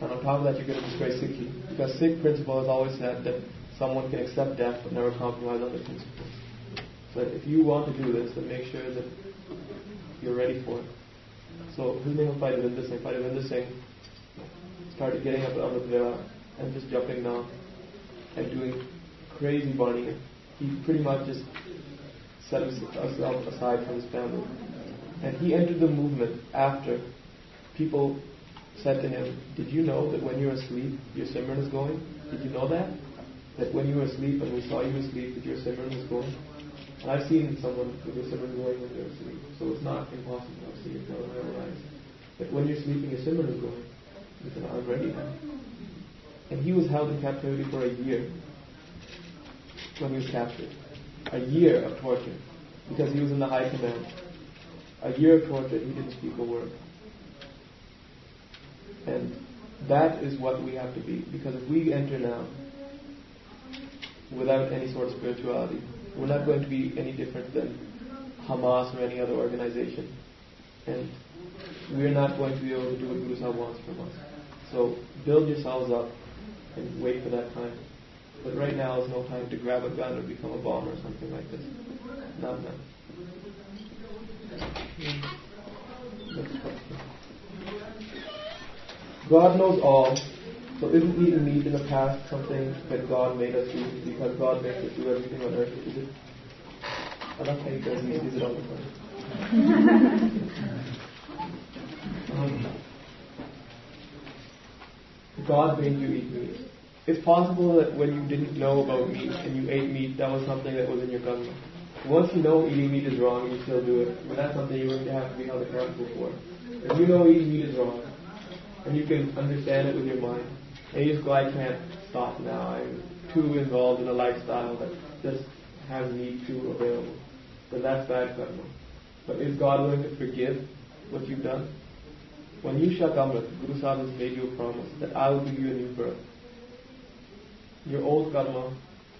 And on top of that, you're going to destroy Sikhi. Because Sikh principle has always said that someone can accept death but never compromise on their principles. So if you want to do this, then make sure that you're ready for it. So his name was Bhai Devinder Singh. Bhai Devinder Singh started getting up at Amrit Vela and just jumping down and doing crazy burning. He pretty much just set himself aside from his family. And he entered the movement after people said to him, did you know that when you're asleep, your Simran is going? Did you know that? That when you were asleep and we saw you asleep, that your Simran was going? And I've seen someone with their Simran going when they're asleep. So it's not impossible. I've seen it with my own eyes. That when you're sleeping, your Simran is going. He said, I'm ready now. And he was held in captivity for a year when he was captured. A year of torture. Because he was in the high command. A year of torture, he didn't speak a word. And that is what we have to be. Because if we enter now without any sort of spirituality, we're not going to be any different than Hamas or any other organization. And we're not going to be able to do what Guru Sahib wants from us. So build yourselves up and wait for that time. But right now is no time to grab a gun or become a bomber or something like this. Not now. Next question. God knows all. So isn't eating meat in the past something that God made us do because God makes us do everything on earth? Is it? I love how he does he sees it all the time. God made you eat meat. It's possible that when you didn't know about meat and you ate meat, that was something that was in your karma. Once you know eating meat is wrong and you still do it, but that's something you wouldn't have to be held accountable for. If you know eating meat is wrong, and you can understand it with your mind, and you just go, I can't stop now, I'm too involved in a lifestyle that just has meat too available, then that's bad karma. But is God willing to forgive what you've done? When you shak Amrit, Guru Sahib has made you a promise that I will give you a new birth. Your old karma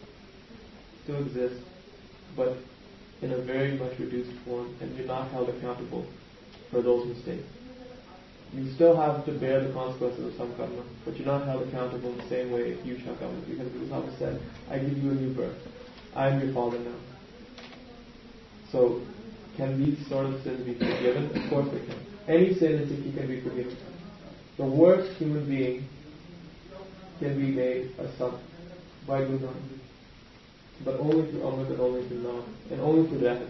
still exists, but in a very much reduced form, and you're not held accountable for those mistakes. You still have to bear the consequences of some karma, but you're not held accountable in the same way if you shak Amrit, because Guru Sahib said, I give you a new birth. I am your father now. So, can these sort of sins be forgiven? Of course they can. Any sin in Sikhi can be forgiven. The worst human being can be made a son by Guru Nanak, but only through Amrit and only through Naam, and only through that.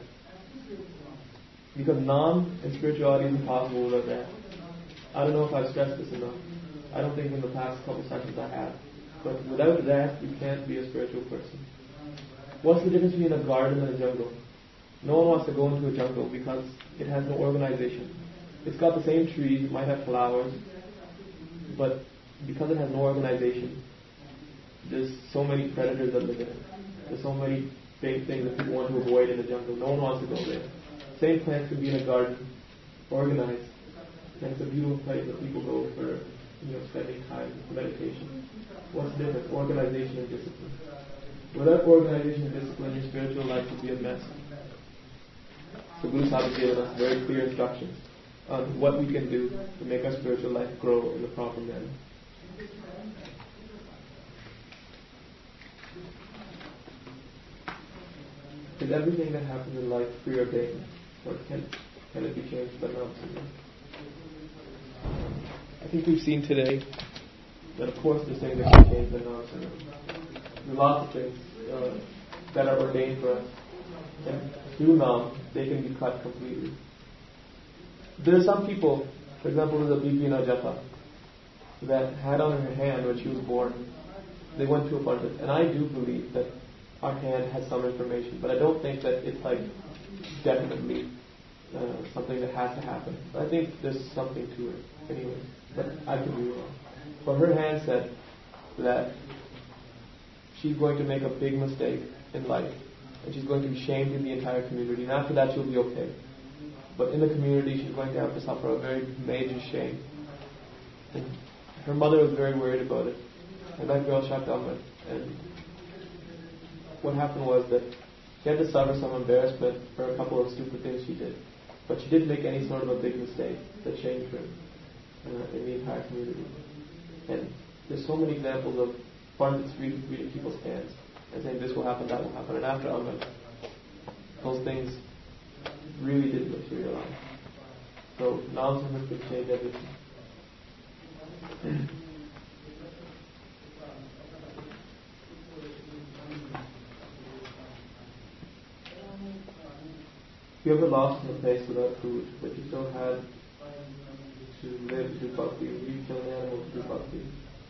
Because Naam and spirituality is impossible without that. I don't know if I've stressed this enough. I don't think in the past couple sessions I have. But without that, you can't be a spiritual person. What's the difference between a garden and a jungle? No one wants to go into a jungle because it has no organization. It's got the same trees, it might have flowers, but because it has no organization, there's so many predators that live in it. There's so many big things that people want to avoid in the jungle. No one wants to go there. Same plants can be in a garden, organized, and it's a beautiful place that people go for, spending time for meditation. What's the difference? Organization and discipline. Without organization and discipline, your spiritual life would be a mess. So Guru Sahib has given us very clear instructions on what we can do to make our spiritual life grow in the proper manner. Is everything that happens in life preordained, or can it be changed by now? I think we've seen today that of course there's things that can be changed by now. There's lots of things that are ordained for us, and through now they can be cut completely. There are some people, for example, there's a Bibi Najata that had on her hand when she was born. They went to a pandit, and I do believe that our hand has some information, but I don't think that it's like definitely something that has to happen. But I think there's something to it anyway, but I could be wrong. But her hand said that she's going to make a big mistake in life, and she's going to be shamed in the entire community, and after that she'll be okay. But in the community she's going to have to suffer a very major shame. And her mother was very worried about it, and that girl shut down, and what happened was that she had to suffer some embarrassment for a couple of stupid things she did. But she didn't make any sort of a big mistake that shamed her in the entire community. there's so many examples of pundits reading people's hands and saying this will happen, that will happen, and after Amal, those things really did materialize. So non-sunnah could change everything. If you ever lost in a place without food, but you still had to live to do bhakti, would you kill an animal to do bhakti?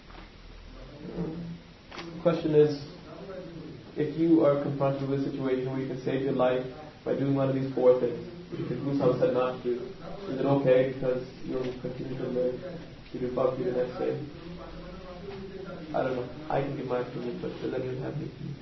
The question is, if you are confronted with a situation where you can save your life by doing one of these four things, which Guru Sahib said not to do, is it okay because you'll continue to live to do bhakti the next day? I don't know. I can give my opinion, but does anyone have any opinion?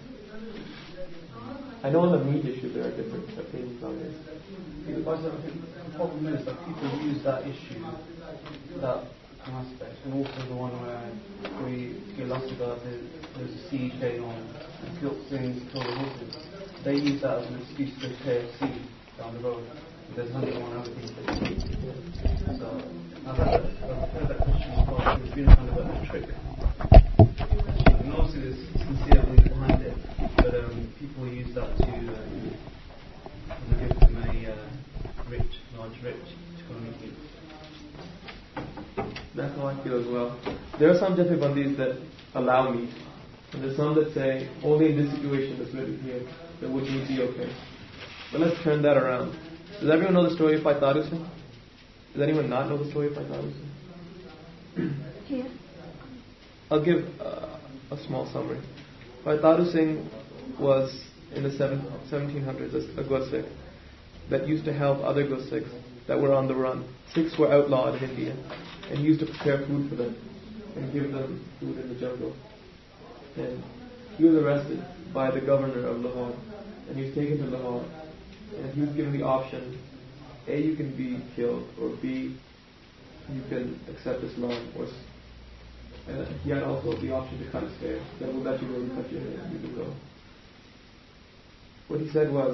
I know on the meat issue there are different opinions on this. The problem is that people use that issue, that aspect, and also the one where we get lost about there's a siege going on and kill the horses. They use that as an excuse to KFC down the road. There's 101 other things that you do. So I've heard that question before. It's been kind of a trick. And also there's sincere belief behind it, but people use that to give them a large rich to come and eat. That's how I feel as well. There are some Jathebandis that allow meat, and there's some that say only in this situation that's written here that would meat be okay. But let's turn that around. Does everyone know the story of Bhai Taru Singh? Does anyone not know the story of Bhai Taru Singh? Yeah. I'll give a small summary. Bhai Taru Singh was in the 1700s a Gursikh that used to help other Gursikhs that were on the run. Sikhs were outlawed in India, and he used to prepare food for them and give them food in the jungle. And he was arrested by the governor of Lahore, and he was taken to Lahore, and he was given the option: A, you can be killed, or B, you can accept Islam. Or he had also the option to cut his hair. That will let you go and cut your hair, you can go. What he said was,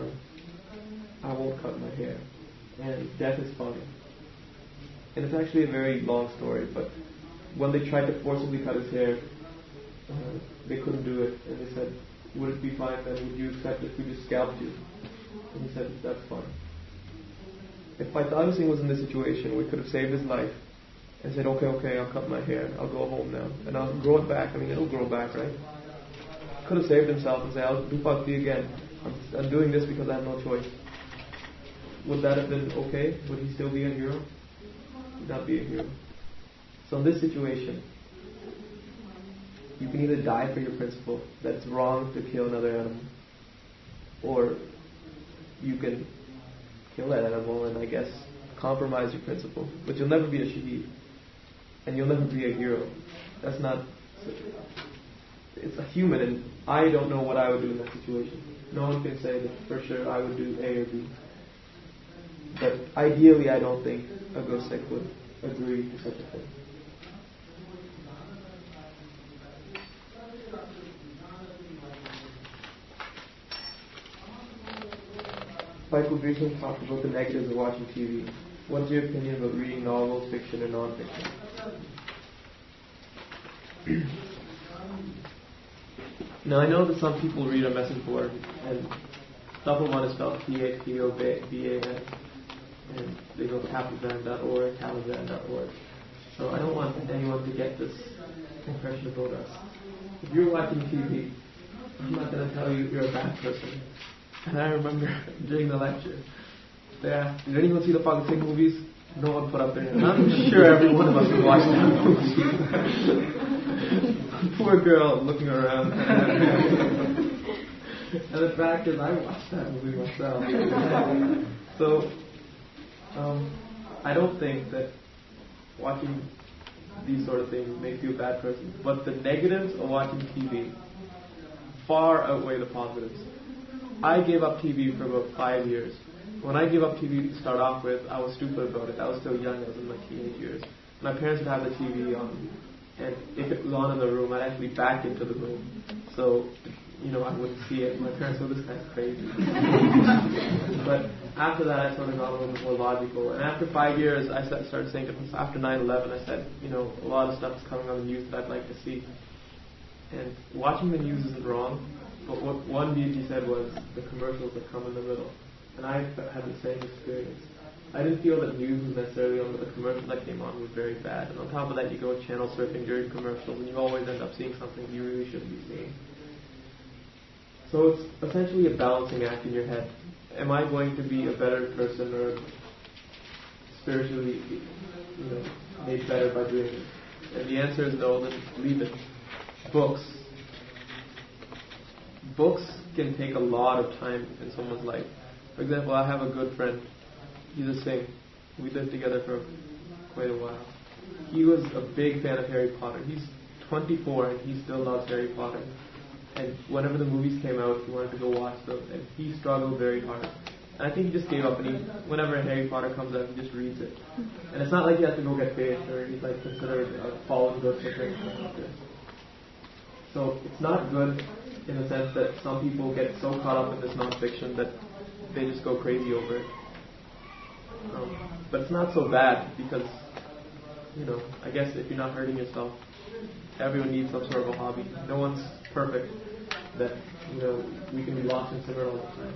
I won't cut my hair, and death is fine. And it's actually a very long story, but when they tried to forcibly cut his hair, they couldn't do it, and they said, would it be fine then? Would you accept if we just scalped you? And he said, that's fine. If Bhai Taru Singh was in this situation, we could have saved his life and said, okay, I'll cut my hair, I'll go home now, and I'll grow it back. I mean, it'll grow back, right? Could have saved himself and said, I'll do bhakti again. I'm doing this because I have no choice. Would that have been okay? Would he still be a hero? He would not be a hero. So in this situation, you can either die for your principle, that it's wrong to kill another animal, or you can kill that animal and I guess compromise your principle. But you'll never be a shaheed, and you'll never be a hero. That's not... It's a human, and I don't know what I would do in that situation. No one can say that for sure I would do A or B. But ideally, I don't think a Gursikh would agree to such a thing. Michael recently talked about the negatives of watching TV. What's your opinion about reading novels, fiction, and non-fiction? Now, I know that some people read a message board, and Supplement is spelled P-H-P-O-B-A-N, and they go Taliban.org, Taliban.org. So I don't want anyone to get this impression about us. If you're watching TV, I'm not going to tell you you're a bad person. And I remember during the lecture, they asked, did anyone see the Bhagavad Gita movies? No one put up their hand. I'm sure every one of us has watched that movie. Poor girl looking around. And the fact is, I watched that movie myself. So, I don't think that watching these sort of things makes you a bad person. But the negatives of watching TV far outweigh the positives. I gave up TV for about 5 years. When I gave up TV to start off with, I was stupid about it. I was still young. I was in my teenage years. My parents would have the TV on, and if it was on in the room, I'd actually back into the room. So I wouldn't see it. My parents were this guy's crazy. But after that, I sort of got a little bit more logical. And after 5 years, I started saying to myself, after 9/11, I said, a lot of stuff is coming on the news that I'd like to see. And watching the news isn't wrong, but what one DG said was the commercials that come in the middle. And I had the same experience. I didn't feel that news was necessarily on, but the commercials that came on were very bad. And on top of that, you go channel surfing during commercials, and you always end up seeing something you really shouldn't be seeing. So it's essentially a balancing act in your head. Am I going to be a better person or spiritually, made better by doing this? And the answer is no, then leave it. Books can take a lot of time in someone's life. For example, I have a good friend. He's a Singh. We lived together for quite a while. He was a big fan of Harry Potter. He's 24 and he still loves Harry Potter. And whenever the movies came out, he wanted to go watch them. And he struggled very hard. And I think he just gave up. And whenever Harry Potter comes out, he just reads it. And it's not like he has to go get paid or he's like considered a fallen good for things like this. So it's not good in the sense that some people get so caught up in this nonfiction that they just go crazy over it. But it's not so bad because, I guess if you're not hurting yourself, everyone needs some sort of a hobby. No one's perfect that, we can be lost in cinema all the time.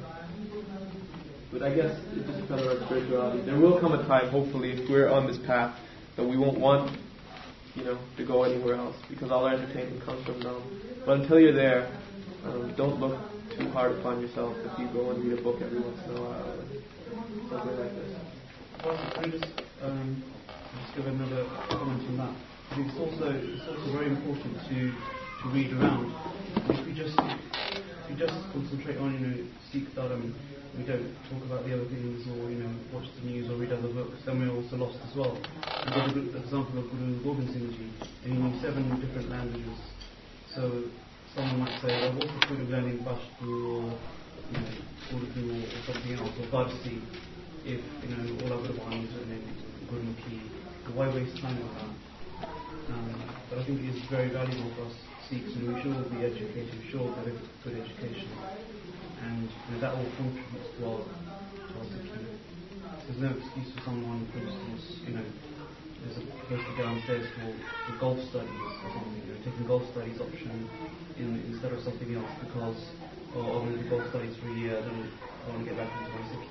But I guess it just depends on our spirituality. There will come a time, hopefully, if we're on this path, that we won't want, to go anywhere else because all our entertainment comes from them. But until you're there, don't look too hard upon yourself if you go and read a book every once in a while or something like this. Can I just give another comment on that? I think it's also very important to read around. If we just concentrate on Sikh Dharma, we don't talk about the other things or watch the news or read other books, then we're also lost as well. We've got a good example of Guru Gobind Singh Ji, and he knew 7 different languages. So someone might say, well, what's the point of learning Pashto or Urdu or something else or Farsi if all other ones are in Gurmukhi? Why waste time on that? But I think it is very valuable for us Sikhs, and we should all be educated, we should all get a good education, and that all contributes to our Sikhi. There's no excuse for someone, for instance, there's a person downstairs for golf studies or something, taking golf studies option instead of something else because I'm going to do golf studies for a year, then I want to get back into my Sikhi.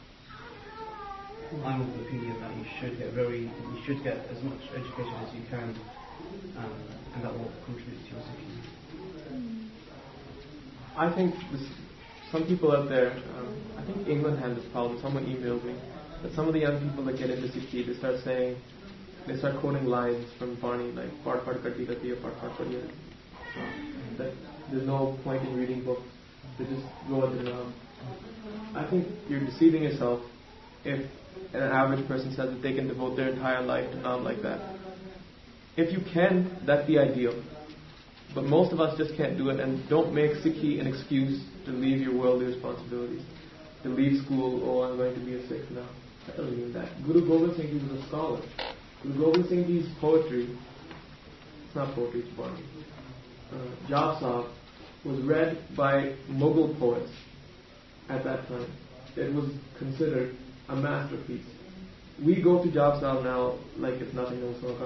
I'm of the opinion that you should get as much education as you can, and that will contribute to your Sikhi. I think some people out there, I think England had this problem. Someone emailed me that some of the young people that get into Sikhi, they start quoting lines from Barney, like "Part part katti katti, part padiya." That there's no point in reading books. They just go into Naam. I think you're deceiving yourself if an average person says that they can devote their entire life to Naam like that. If you can, that's the ideal. But most of us just can't do it, and don't make Sikhi an excuse to leave your worldly responsibilities. To leave school, I'm going to be a Sikh now. That doesn't mean that. Guru Gobind Singh Ji was a scholar. Guru Gobind Singh Ji's poetry, it's not poetry, it's Barney. Jap Sahib was read by Mughal poets at that time. It was considered a masterpiece. We go to Jap Sahib now like it's nothing.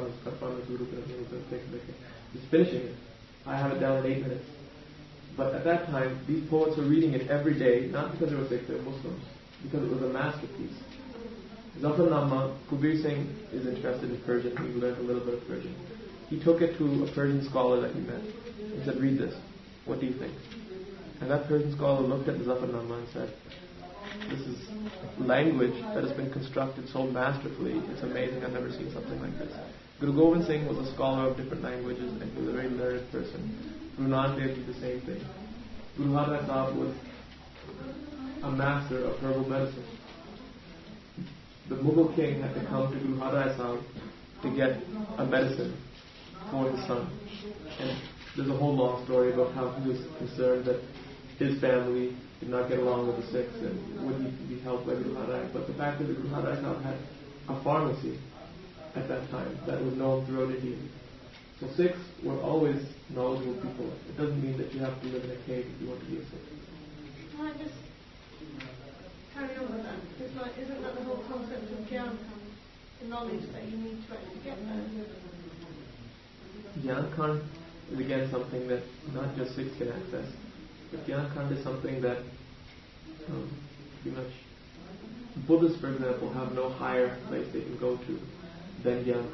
Just finishing it. I have it down in 8 minutes. But at that time, these poets were reading it every day, not because they were Sikhs, they were Muslims, because it was a masterpiece. Zafarnama, Kabir Singh is interested in Persian. He learned a little bit of Persian. He took it to a Persian scholar that he met. He said, read this. What do you think? And that Persian scholar looked at the Zafarnama and said, this is language that has been constructed so masterfully. It's amazing. I've never seen something like this. Guru Gobind Singh was a scholar of different languages and he was a very learned person. Guru Nanak Dev did the same thing. Guru Har Rai Sahib was a master of herbal medicine. The Mughal king had to come to Guru Har Rai Sahib to get a medicine for his son. And there's a whole long story about how he was concerned that his family did not get along with the Sikhs and would need to be helped by Guru Har Rai. But the fact that the Guru Har Rai Sahib had a pharmacy at that time that was known throughout India. So Sikhs were always knowledgeable people. It doesn't mean that you have to live in a cave if you want to be a Sikh. Can I just carry on with that? It's like, isn't that the whole concept of Gyan, the knowledge that you need to actually get there? Gyan is again something that not just Sikhs can access, but Gyan is something that pretty much Buddhists, for example, have no higher place they can go to than Gyan.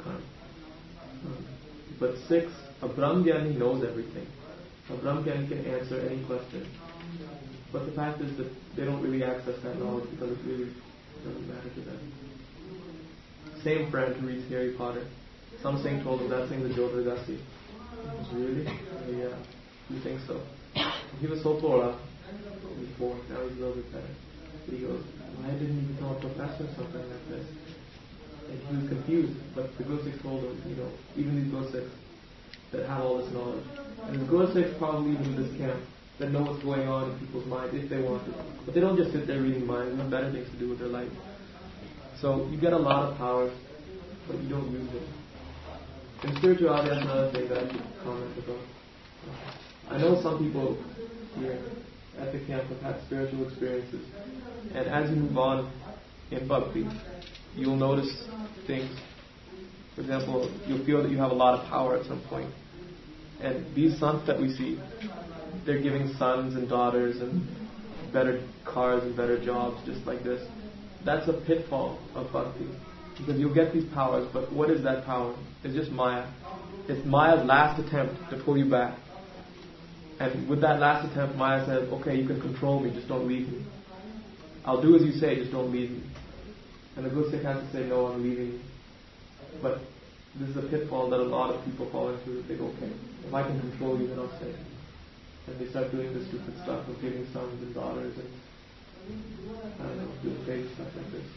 But Sikhs, a Brahmgyani knows everything. A Brahmgyani can answer any question. But the fact is that they don't really access that knowledge because it really doesn't matter to them. Same friend who reads Harry Potter. Some Singh told him that thing's a Jodhagasi. Really? Yeah. You think so? He was so poor up before, now he's a little bit better. But he goes, why didn't he become a professor or something like this? And he was confused, but the Gursikhs told him, even these Gursikhs that have all this knowledge. And the Gursikhs probably even in this camp that know what's going on in people's minds if they want to. But they don't just sit there reading minds, they have better things to do with their life. So you get a lot of powers, but you don't use them. In spirituality, that's another thing that I should comment about. I know some people here at the camp have had spiritual experiences, and as you move on in bhakti, you'll notice things. For example, you'll feel that you have a lot of power at some point. And these sons that we see, they're giving sons and daughters and better cars and better jobs just like this. That's a pitfall of bhakti. Because you'll get these powers, but what is that power? It's just Maya. It's Maya's last attempt to pull you back. And with that last attempt, Maya says, okay, you can control me, just don't leave me. I'll do as you say, just don't leave me. And the Guru Sikh has to say, no, I'm leaving you. But this is a pitfall that a lot of people fall into. They go, okay, if I can control you, then I'll stay. And they start doing this stupid stuff of giving sons and daughters and, I don't know, doing fake stuff like this.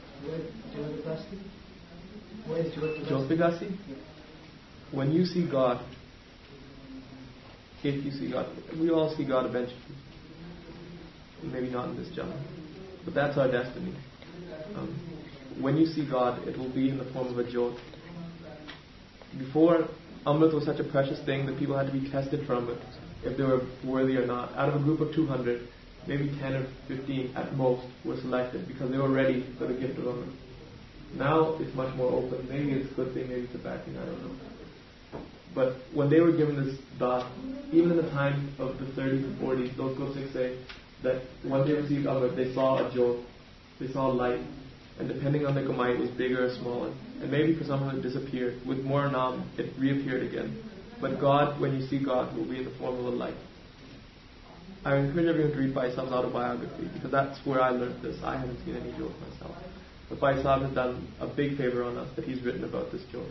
Where is Jyotigasi? When you see God, if you see God, we all see God eventually. Maybe not in this jhana, but that's our destiny. When you see God, it will be in the form of a jyot. Before, Amrit was such a precious thing that people had to be tested from it, if they were worthy or not. Out of a group of 200, maybe 10 or 15 at most were selected because they were ready for the gift of Amrit. Now it's much more open. Maybe it's a good thing, maybe it's a bad thing, I don't know. But when they were given this dot, even in the time of the 30s and 40s, those Gursikhs say that when they received Amrit, they saw a jyot, they saw light, and depending on the kamai, it was bigger or smaller. And maybe for some of it disappeared. With more nam, it reappeared again. But God, when you see God, will be in the form of a light. I encourage everyone to read Bhai Sahib's autobiography, because that's where I learned this. I haven't seen any jyot myself. But Bhai Sahib has done a big favor on us that he's written about this jyot.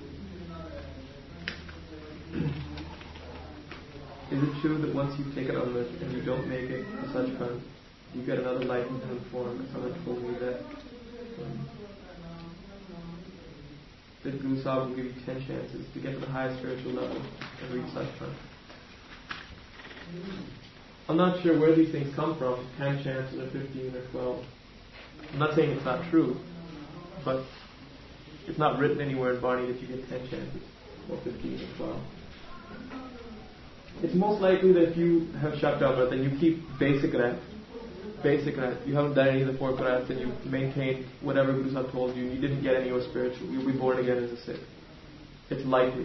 Is it true that once you take an Amrit and you don't make it to Sachkhand, you get another life in human form? Someone told me that Guru Sahib will give you 10 chances to get to the highest spiritual level and reach Sachkhand. I'm not sure where these things come from, 10 chances or 15 or 12. I'm not saying it's not true, but it's not written anywhere in Barney that you get 10 chances or 15 or 12. It's most likely that if you have Shakta then you keep basic rat. You haven't done any of the 4 Qurans and you maintain whatever Guru Sahib told you. You didn't get anywhere spiritual. You'll be born again as a Sikh. It's likely.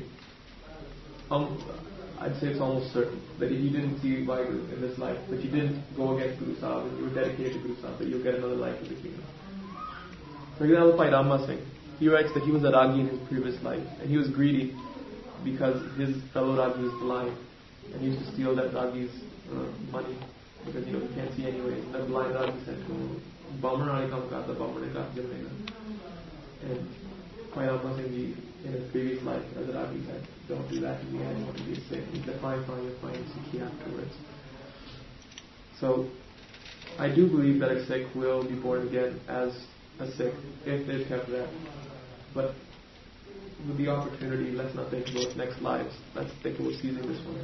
I'd say it's almost certain that if you didn't see Vaheguru in this life, that you didn't go against Guru Sahib and you were dedicated to Guru Sahib, that you'll get another life in the kingdom. For example, Bhai Rama Singh, he writes that he was a Ragi in his previous life and he was greedy because his fellow Ragi was blind and he used to steal that Ragi's money because he can't see anyways. And that blind Ragi said to him, Bamar kam kata, Bamar ne kaat jamega. And Bhai Rama Singh in his previous life as a Ragi said, don't do that to me, I don't want to be a Sikh. He said, fine, you're fine, Sikhi afterwards. So, I do believe that a Sikh will be born again as a Sikh if they've kept that. But with the opportunity, let's not think about next lives. Let's think about seizing this one.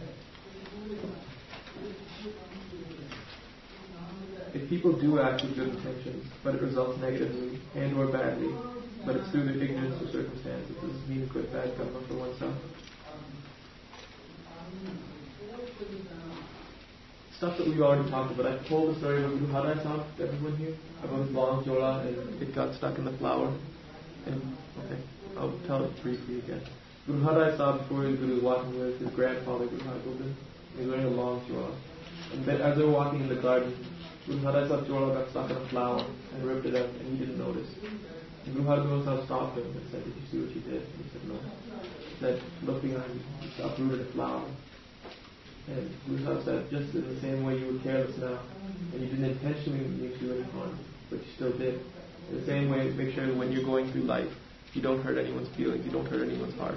If people do act with good intentions, but it results negatively and or badly, but it's through the ignorance of circumstances, does this mean good, bad karma for oneself? stuff that we've already talked about. I've told the story about Guru Har Sahib to everyone here, about his long jola and it got stuck in the flower. And okay, I'll tell it briefly again. Guru Har Sahib, before he was walking with his grandfather, Guru Har Gobind, he was wearing a long jola. And then as they were walking in the garden, Guru Har Sahib's jola got stuck in a flower and ripped it out, and he didn't notice. And Guru Har Gobind Sahib stopped him and said, "Did you see what you did?" And he said, "No." He said, "Look behind you. You uprooted a flower." And Guru Sahib said, just in the same way you were careless now, and you didn't intentionally mean to do any harm, but you still did. In the same way, make sure that when you're going through life, you don't hurt anyone's feelings, you don't hurt anyone's heart.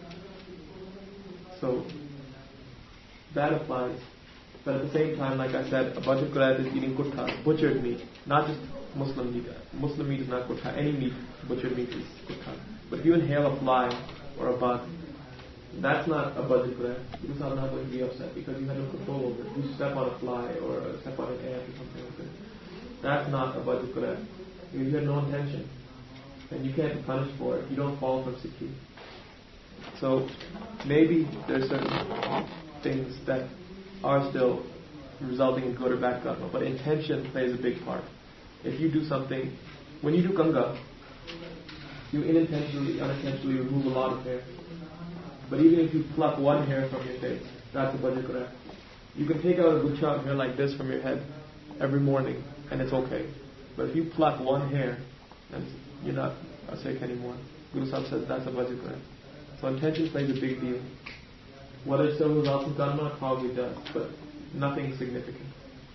So, that applies. But at the same time, like I said, a Bajra Qurat is eating kutta, butchered meat, not just Muslim meat. Muslim meat is not kutta. Any meat, butchered meat is kutta. But if you inhale a fly or a bug, that's not a Bajra Qurat. You're not going to be upset because you have no control over it. You step on a fly or step on an ant or something like that. That's not a Bajra Qurat. You had no intention. And you can't be punished for it. You don't fall from Sikhi. So maybe there's certain things that are still resulting in good or bad karma, but intention plays a big part. If you do something, when you do Ganga, you unintentionally remove a lot of hair. But even if you pluck one hair from your face, that's a Bajra Qurat. You can take out a good chunk of hair like this from your head every morning, and it's okay. But if you pluck one hair, and you're not a Sikh anymore, Guru Sahib says that's a Bajra Qurat. So intention plays a big deal. Whether it still results in karma, it probably does, but nothing significant.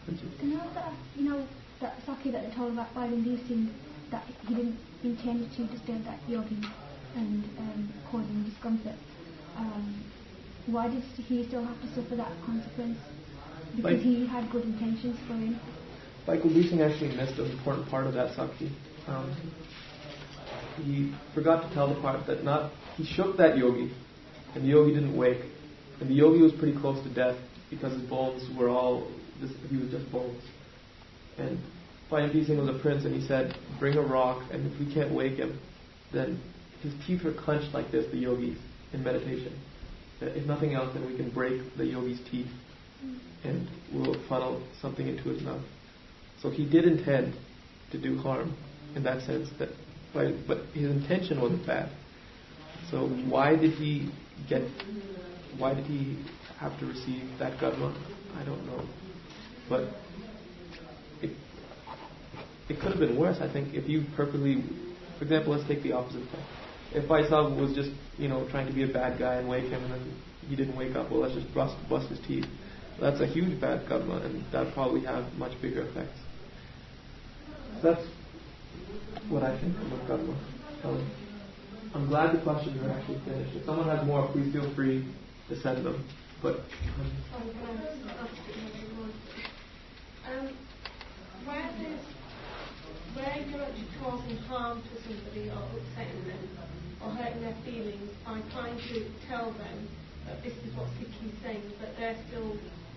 That Saki that they told about by inducing that he didn't intend to disturb that yogi and cause him discomfort. Why did he still have to suffer that consequence? Because he had good intentions for him. Like Kuldeep Singh actually missed an important part of that Saki. He forgot to tell the part that he shook that yogi, and the yogi didn't wake. And the yogi was pretty close to death because his bones were he was just bones. And Bhai Singh was a prince, and he said, "Bring a rock, and if we can't wake him, then his teeth were clenched like this, the yogis, in meditation. If nothing else, then we can break the yogi's teeth, and we'll funnel something into his mouth." So he did intend to do harm in that sense, but his intention wasn't bad. So why did he have to receive that karma? I don't know. But it could have been worse, I think, if you purposely, for example, let's take the opposite side. If Faisal was just, trying to be a bad guy and wake him and then he didn't wake up, well, let's just bust his teeth. That's a huge bad karma, and that probably have much bigger effects. That's what I think about karma. I'm glad the questions are actually finished. If someone has more, please feel free to send them. But where you're actually causing harm to somebody or upsetting them or hurting their feelings by trying to tell them that this is what Sikhi is saying, but they're still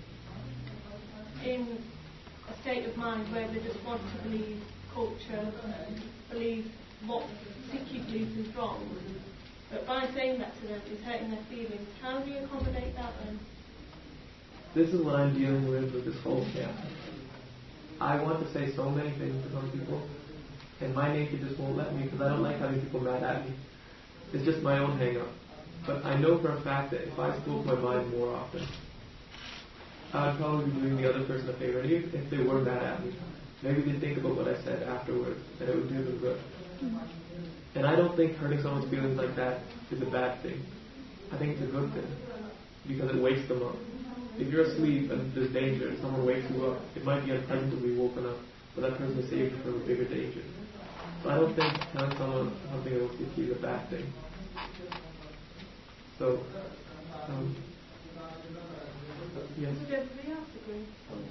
in a state of mind where they just want to believe culture, believe what Sikhi believes is wrong. But by saying that to them is hurting their feelings. How do you accommodate that then? This is what I'm dealing with this whole camp. I want to say so many things to some people, and my nature just won't let me because I don't like having people mad at me. It's just my own hang-up. But I know for a fact that if I spoke my mind more often, I would probably be doing the other person a favor. And even if they were mad at me, maybe they'd think about what I said afterwards, and it would do them good. And I don't think hurting someone's feelings like that is a bad thing. I think it's a good thing because it wakes them up. If you're asleep and there's danger and someone wakes you up, it might be unpleasant to be woken up, but that person is saved from a bigger danger. So I don't think telling someone something about Sikhi is a bad thing. So, yes. Does everybody else agree?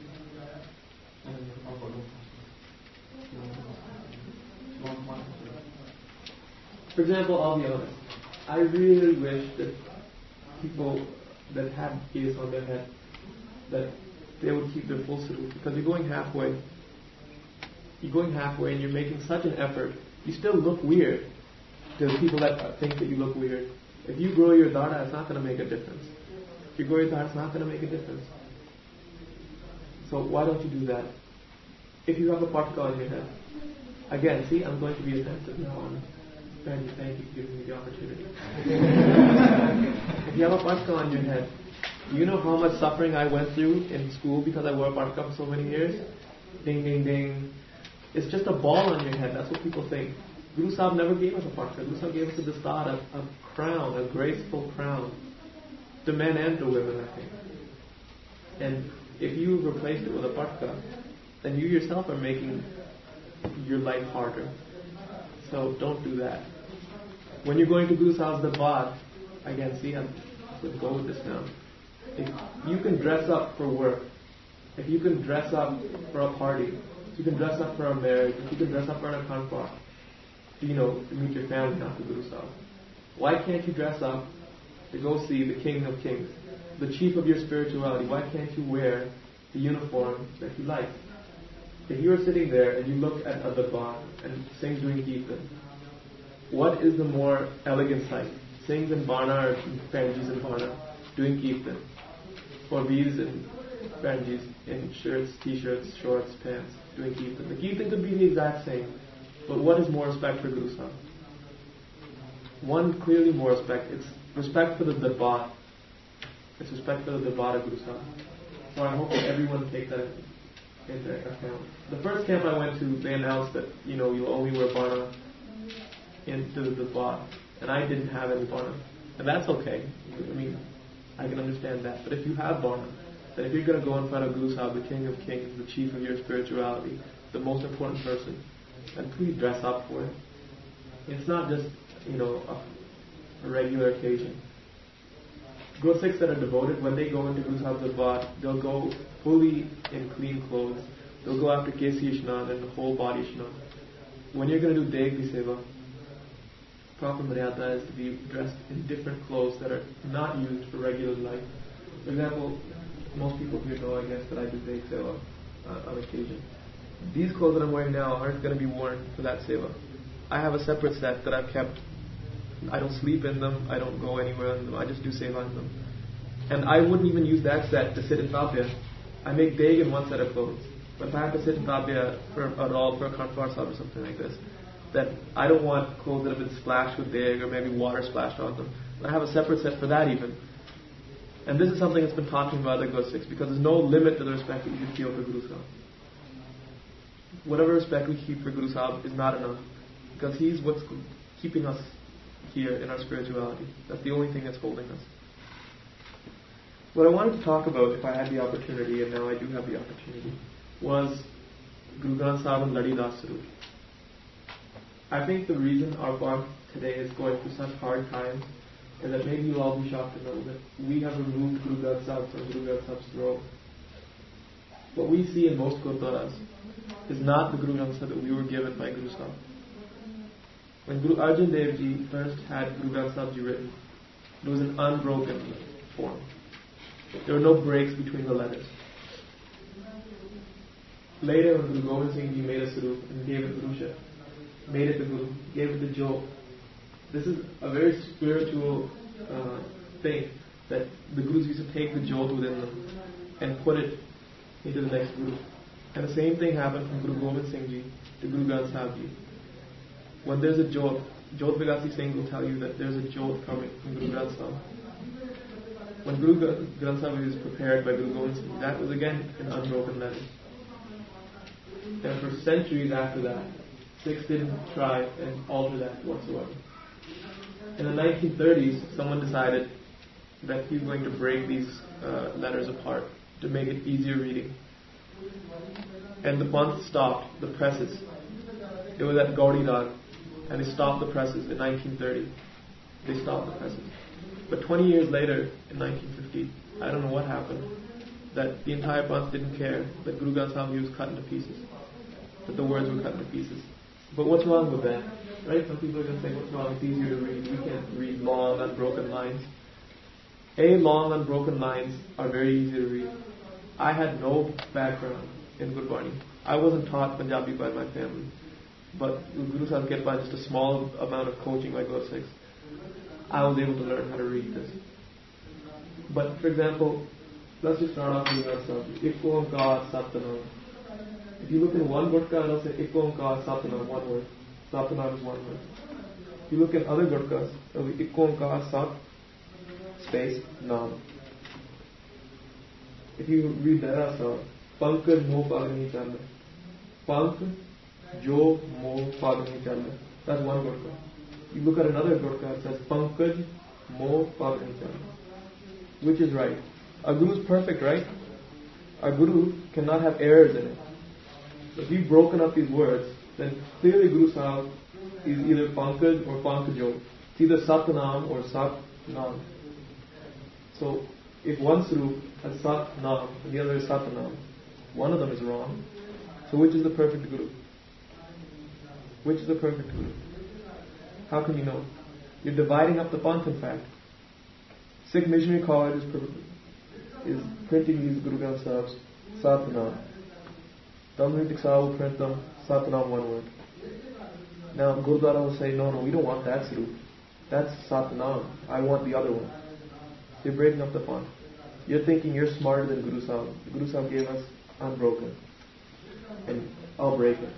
For example, I'll be honest. I really wish that people that have case on their head, that they would keep their full suit, because you're going halfway and you're making such an effort, you still look weird to the people that think that you look weird. If you grow your dada, it's not going to make a difference. If you grow your dada, it's not going to make a difference. So why don't you do that? If you have a partka on your head, again, see, I'm going to be attentive now on. Thank you for giving me the opportunity. If you have a partka on your head, you know how much suffering I went through in school because I wore a partka for so many years? Ding, ding, ding. It's just a ball on your head. That's what people think. Guru Sahib never gave us a partka. Guru Sahib gave us a dastar, a crown, a graceful crown. To men and to women, I think. And if you replaced it with a partka, then you yourself are making your life harder. So don't do that. When you're going to Guru Sahib's Darbar, again, see, I'm going to go with this now. If you can dress up for work, if you can dress up for a party, if you can dress up for a marriage, if you can dress up for a kanpar, to meet your family after Guru Sahib, why can't you dress up to go see the King of Kings, the chief of your spirituality? Why can't you wear the uniform that you like? If you are sitting there and you look at a darbar and Singh's doing Kirtan, what is the more elegant sight? Singhs and Bana or Panjis and Bana doing Kirtan, or Veers and Panjis in shirts, t-shirts, shorts, pants doing Kirtan. The Kirtan could be the exact same, but what is more respect for Guru Sahib? One, clearly more respect. It's respect for the Darbar. It's respect for the Darbar of Guru Sahib. So I hope that everyone take that into account. The first camp I went to, they announced that, you'll only wear Bana into the Darbar. And I didn't have any Bana. And that's okay. I mean, I can understand that. But if you have Bana, then if you're going to go in front of Guru Sahib, the King of Kings, the chief of your spirituality, the most important person, then please dress up for it. It's not just, a regular occasion. Guru Sikhs that are devoted, when they go into Guru Sahib's Darbar, they'll go fully in clean clothes. They'll go after Kesi Ishnan and the whole body Ishnan. When you're going to do Degh Seva, proper Maryada is to be dressed in different clothes that are not used for regular life. For example, most people here know, I guess, that I do Degh Seva on occasion. These clothes that I'm wearing now aren't going to be worn for that Seva. I have a separate set that I've kept. I don't sleep in them, I don't go anywhere in them, I just do Seva in them. And I wouldn't even use that set to sit in Tabya. I make Degh in one set of clothes. But if I have to sit in Tabya for a Kanpar Sahib or something like this, then I don't want clothes that have been splashed with Degh or maybe water splashed on them. I have a separate set for that even. And this is something that's been taught to me by the Guru Sikhs, because there's no limit to the respect that you can feel for Guru Sahib. Whatever respect we keep for Guru Sahib is not enough, because he's what's keeping us here in our spirituality. That's the only thing that's holding us. What I wanted to talk about, if I had the opportunity, and now I do have the opportunity, was Guru Granth Sahib and Ladi Das Saroop. I think the reason our Panth today is going through such hard times is that maybe you'll all be shocked to know that we have removed Guru Granth Sahib from Guru Granth Sahib's throne. What we see in most Gurdwaras is not the Guru Granth Sahib that we were given by Guru Sahib. When Guru Arjan Dev Ji first had Guru Granth Sahib Ji written, it was an unbroken form. There were no breaks between the letters. Later, when Guru Gobind Singh Ji made a Saroop and gave it Guruship, made it the Guru, gave it the Jot. This is a very spiritual thing, that the Gurus used to take the Jot within them and put it into the next Guru. And the same thing happened from Guru Gobind Singh Ji to Guru Granth Sahib Ji. When there's a Jot, Jot Vigasi Singh will tell you that there's a Jot coming from Guru Granth Sahib. When Guru Granth Sahib was prepared by Guru Gobind Singh, that was again an unbroken letter. And for centuries after that, Sikhs didn't try and alter that whatsoever. In the 1930s, someone decided that he was going to break these letters apart to make it easier reading. And the Panth stopped the presses. It was at Gaudi Dag, and they stopped the presses in 1930. They stopped the presses. But 20 years later, in 1950, I don't know what happened, that the entire Panth didn't care that Guru Granth Sahib was cut into pieces, that the words were cut into pieces. But what's wrong with that? Right? Some people are going to say, what's wrong? It's easier to read. We can't read long, unbroken lines. Long, unbroken lines are very easy to read. I had no background in Gurbani. I wasn't taught Punjabi by my family. But Guru Sahib get by just a small amount of coaching by Guru Sikhs, I was able to learn how to read this. But for example, Let's just start off with ourselves. Ik Onkar Satnam. If you look in one Gurkha, it'll say Ik Onkar Satnam, one word. Satnam is one word. If you look at other Gurkhas, it'll be Ik Onkar Sat, space, Nam. If you read that also, Pankaj Mo Pagani Chanda. Pank, Jo Mo Pagani Chanda. That's one Gurkha. You look at another Gurkha, it says Pankaj Mo Pagani Chanda. Which is right? Our Guru is perfect, right? Our Guru cannot have errors in it. If we've broken up these words, then clearly Guru Sahib is either Pankaj or Pankajo. It's either Satnam or Satnam. So, if one Sarup has Satnam and the other is Satnam, one of them is wrong. So which is the perfect Guru? Which is the perfect Guru? How can you know? You're dividing up the Panth, in fact. Sikh Missionary College is printing these Guru Granth Sahibs, Satnam. Tamil Tiksha will print them, Satnam, one word. Now Gurdwara will say, no, we don't want that Sarup. That's Satnam. I want the other one. You're breaking up the Panth. You're thinking you're smarter than Guru Sahib. The Guru Sahib gave us unbroken. And I'll break it.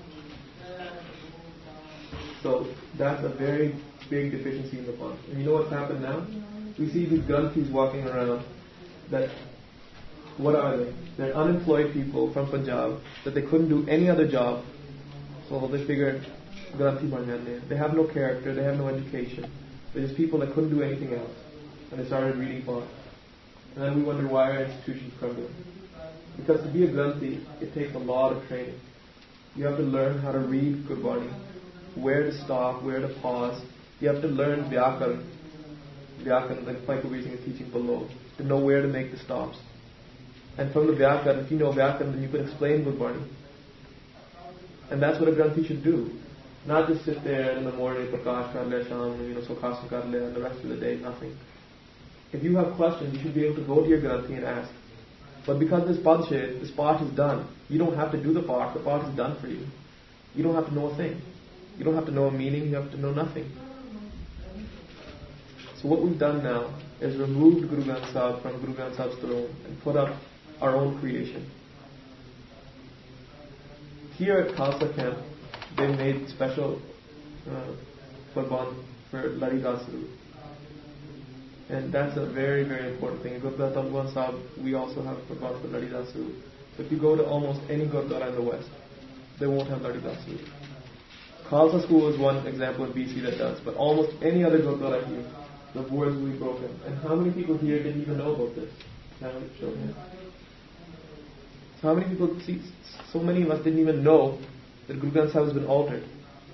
So that's a very big deficiency in the Panth. And you know what's happened now? We see these Granthis walking around that, what are they? They're unemployed people from Punjab that they couldn't do any other job. So they figured, Granthi ban jane. They have no character, they have no education. They're just people that couldn't do anything else. And they started reading Panth. And then we wonder why our institutions crumbling. Because to be a Granthi, it takes a lot of training. You have to learn how to read Gurbani, where to stop, where to pause. You have to learn Vyakaran, like Pai Kabir Singh is teaching below, to know where to make the stops. And from the Vyakaran, if you know Vyakaran, then you can explain Gurbani. And that's what a Granthi should do. Not just sit there in the morning, Prakash kar le, Sham, Sokhasan kar le, and the rest of the day, nothing. If you have questions, you should be able to go to your Granthi and ask. But because this Path is done, you don't have to do the Path is done for you. You don't have to know a thing. You don't have to know a meaning, you have to know nothing. So what we've done now is removed Guru Granth Sahib from Guru Granth Sahib's throne and put up our own creation. Here at Khalsa camp, they made special Qurban for Lari Dasaru. And that's a very, very important thing. In Gurdwara Talwan Sahib, we also have Qurban for Lari Dasaru. So if you go to almost any Gurdwara in the West, they won't have Lari Dasaru. Khalsa School is one example in BC that does, but almost any other Gurdwara here, the boards will be broken. And how many people here didn't even know about this? Can I show you? So how many people, so many of us didn't even know that Guru Granth Sahib has been altered.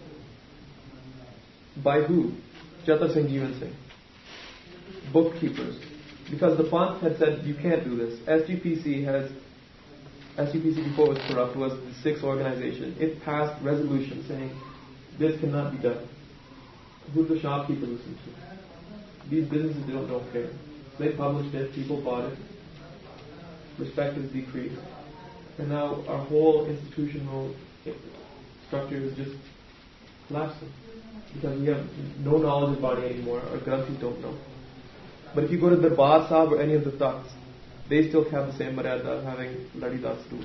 By who? Chatar Singh Jeevan Singh. Bookkeepers. Because the Panth had said, you can't do this. SGPC before it was corrupt, was the sixth organization. It passed resolution saying, this cannot be done. Who do the shopkeepers listen to? These businesses don't care. They published it, people bought it. Respect is decreased. And now our whole institutional structure is just collapsing. Because we have no knowledge about it anymore. Our Granthis don't know. But if you go to the Darbar Sahib or any of the Takhts, they still have the same Maryada of having Lari Dasaru.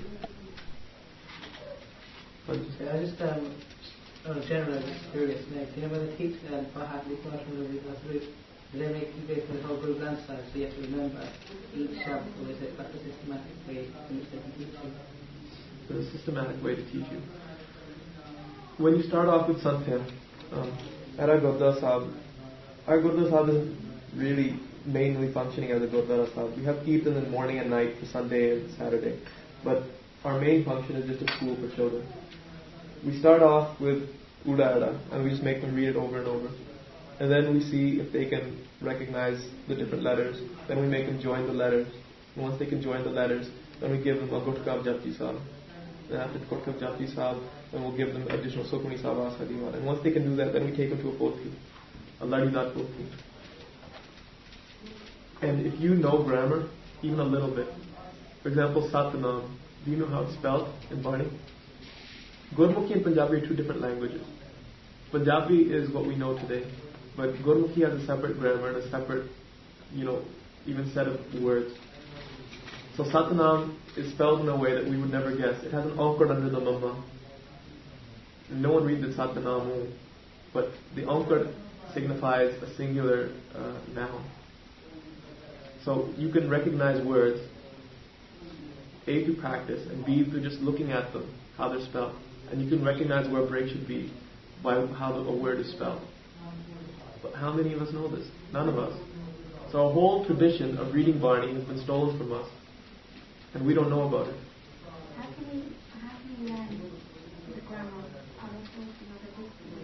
I just generally just curious, like, when they teach Pahat Likmash and Lari Dasaru, do they make you go through the whole Guru Granth Sahib, so you have to remember each Shabd, or is it like a systematic way in which they can teach you? There's a systematic way to teach you. When you start off with Santya, at our Gurdwara Sahib isn't really mainly functioning as a Gurdwara Sahib. We have Kirtan in the morning and night for Sunday and Saturday. But our main function is just a school for children. We start off with Uda Ada and we just make them read it over and over. And then we see if they can recognize the different letters. Then we make them join the letters. And once they can join the letters, then we give them a Gutkab Japji Sahib. Then after the Gutkab Japji Sahib, then we'll give them additional Sukhmani Sahib Asadiwad. And once they can do that, then we take them to a Pothi, a Ladidat Pothi. And if you know grammar, even a little bit, for example, Satnam, do you know how it's spelled in Bani? Gurmukhi and Punjabi are two different languages. Punjabi is what we know today, but Gurmukhi has a separate grammar and a separate, even set of words. So Satnam is spelled in a way that we would never guess. It has an Ankar under the Mamma. No one reads it Satnam, but the Ankar signifies a singular noun. So you can recognize words, A, through practice, and B, through just looking at them, how they're spelled. And you can recognize where a break should be by how a word is spelled. But how many of us know this? None of us. So our whole tradition of reading Barney has been stolen from us, and we don't know about it. How can we learn the grammar of other books and other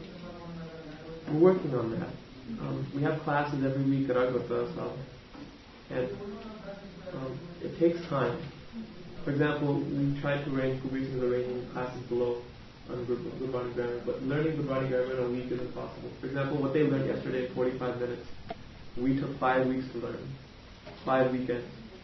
books? We're working on that. We have classes every week at our Gurdwara, and it takes time. For example, we tried to arrange arranging classes below on Gurbani grammar, but learning Gurbani grammar in a week isn't possible. For example, what they learned yesterday in 45 minutes, we took 5 weeks to learn, 5 weekends.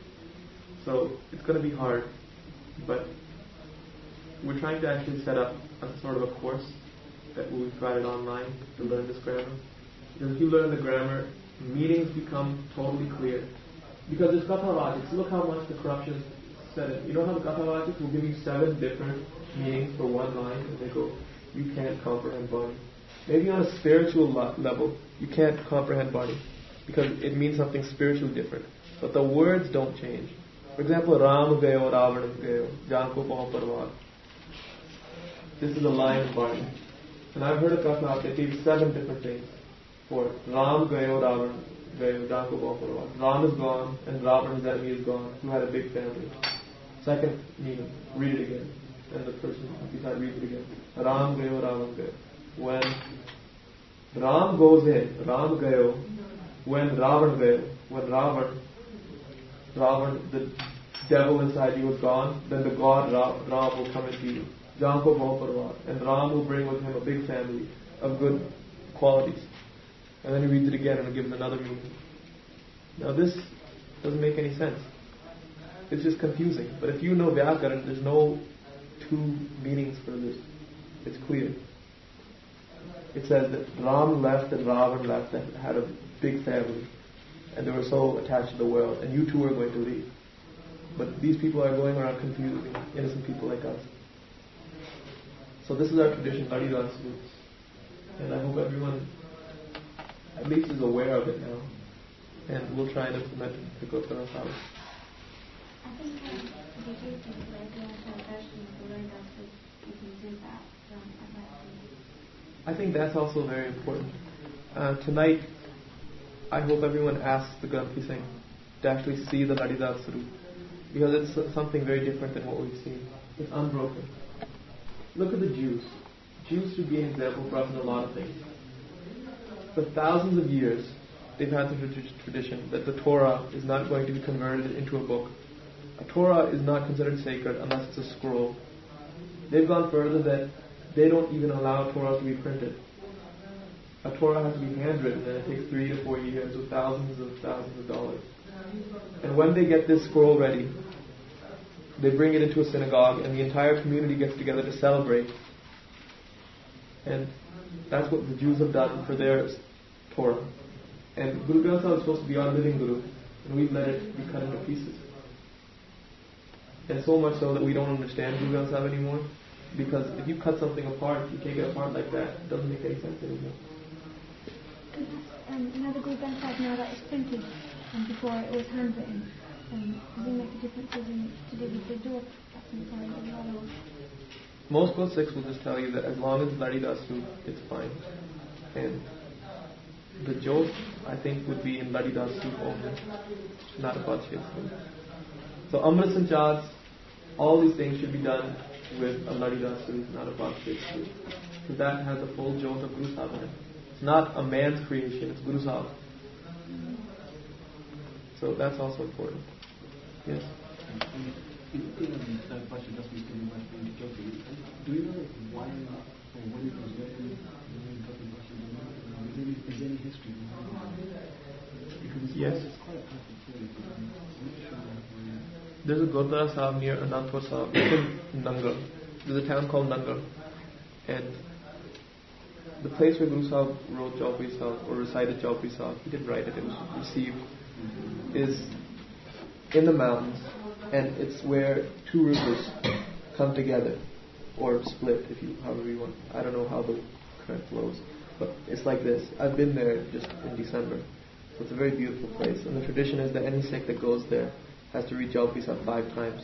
So it's going to be hard, but we're trying to actually set up a sort of a course that will be provided online to learn this grammar. Because if you learn the grammar, meanings become totally clear. Because it's Katha logics. Look how much the corruption is said it. You know how the Katha logics will give you 7 different meanings for one line, and they go, you can't comprehend Bani. Maybe on a spiritual level, you can't comprehend Bani, because it means something spiritually different. But the words don't change. For example, Ram Gayo, Ravanam Gayo, Janko Pahaparvad. This is a line in Bani. And I've heard of Katha that gave 7 different things for it. Ram Gayo, Ravanam Gayo, Janko Pahaparvad. Ram is gone, and Ravan, his enemy, is gone, who had a big family. Second meaning, read it again. And the person beside reads it again. Ram Gayo, Ravan Gayo. When Ram goes in, Ram Gayo, when Ravan Gayo, when Ravan, the devil inside you is gone, then the god Ram will come into you. Janko Bhaparvat. And Ram will bring with him a big family of good qualities. And then he reads it again and gives another meaning. Now this doesn't make any sense. It's just confusing. But if you know Vyakaran, there's no 2 meanings for this. It's clear. It says that Ram left and Ravan left and had a big family. And they were so attached to the world. And you too are going to leave. But these people are going around confusing innocent people like us. So this is our tradition, Haridas roots. And I hope everyone at least is aware of it now. And we'll try and implement it to go to our house. I think the duty of the version of the learned answers, you can do that. I think that's also very important. Tonight, I hope everyone asks the Granthi Singh to actually see the Haridas root, because it's something very different than what we've seen. It's unbroken. Look at the Jews. Jews should be an example for us in a lot of things. For thousands of years, they've had the tradition that the Torah is not going to be converted into a book. A Torah is not considered sacred unless it's a scroll. They've gone further that they don't even allow Torah to be printed. A Torah has to be handwritten, and it takes 3 to 4 years with thousands of dollars. And when they get this scroll ready, they bring it into a synagogue, and the entire community gets together to celebrate. And that's what the Jews have done for their Torah. And Guru Granth Sahib is supposed to be our living Guru, and we've let it be cut into pieces. And so much so that we don't understand Guru Granth Sahib anymore, because if you cut something apart, you take it apart like that, it doesn't make any sense anymore. Now the Guru Granth Sahib, now that it's printed, and before it was handwritten, does it make a difference to do with the door? Most Sikhs will just tell you that as long as it's Haridas root, it's fine. And the Jot, I think, would be in Haridas root only, not about Shakes. So Amrit Sanchats, all these things should be done with a Haridas root, not a Bhakti root. Because that has the full Jot of Guru Sahib in it. It's not a man's creation, it's Guru Sahib. So that's also important. Yes? Do you know why or when it was written? Is there any history behind it? Because yes. It's quite a powerful story. There's a Gurdwara Sahib near Anandpur Sahib. It's in Nangal. There's a town called Nangal. And the place where Guru Sahib wrote Chaupri Sahib or recited Chaupri Sahib, he didn't write it, it was received, is in the mountains. And it's where two rivers come together, or split, however you want. I don't know how the current flows, but it's like this. I've been there just in December, so it's a very beautiful place. And the tradition is that any Sikh that goes there has to read Jalpi Sahib 5 times.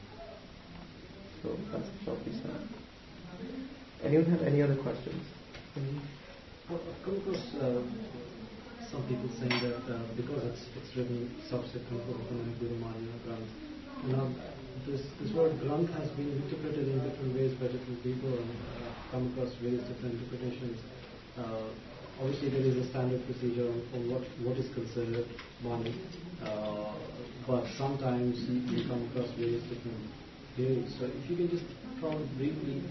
So that's Jalpi Sahib. Anyone have any other questions? Well, I've come across some people saying that because it's written subsequent to the Guru Maharaja Granth. Now, this word Granth has been interpreted in different ways by different people, and come across various different interpretations. Obviously, there is a standard procedure on what is considered Bani, but sometimes you come across various different theories. So, if you can just probably briefly,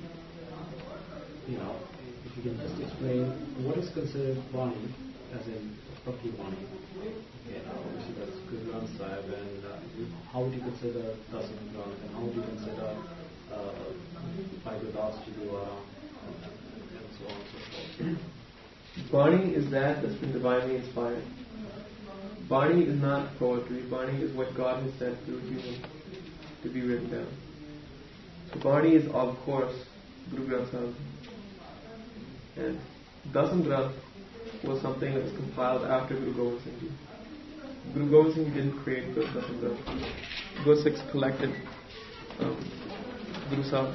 if you can just explain what is considered Bani, as in Pakki Bani. Obviously that's Guru Granth Sahib, and how would you consider Dasam Granth, and how would you consider Bhai Gurdas Ji Dwara, and so on and so forth. Bani is that's been divinely inspired. Bani is not poetry. Bani is what God has said through human to be written down. So Bani is, of course, Guru Granth Sahib. And Dasam Granth was something that was compiled after Guru Gobind Singh Ji. Guru Gobind Singh Ji didn't create the Dasam Granth. Guru Sikhs collected Guru Sahib,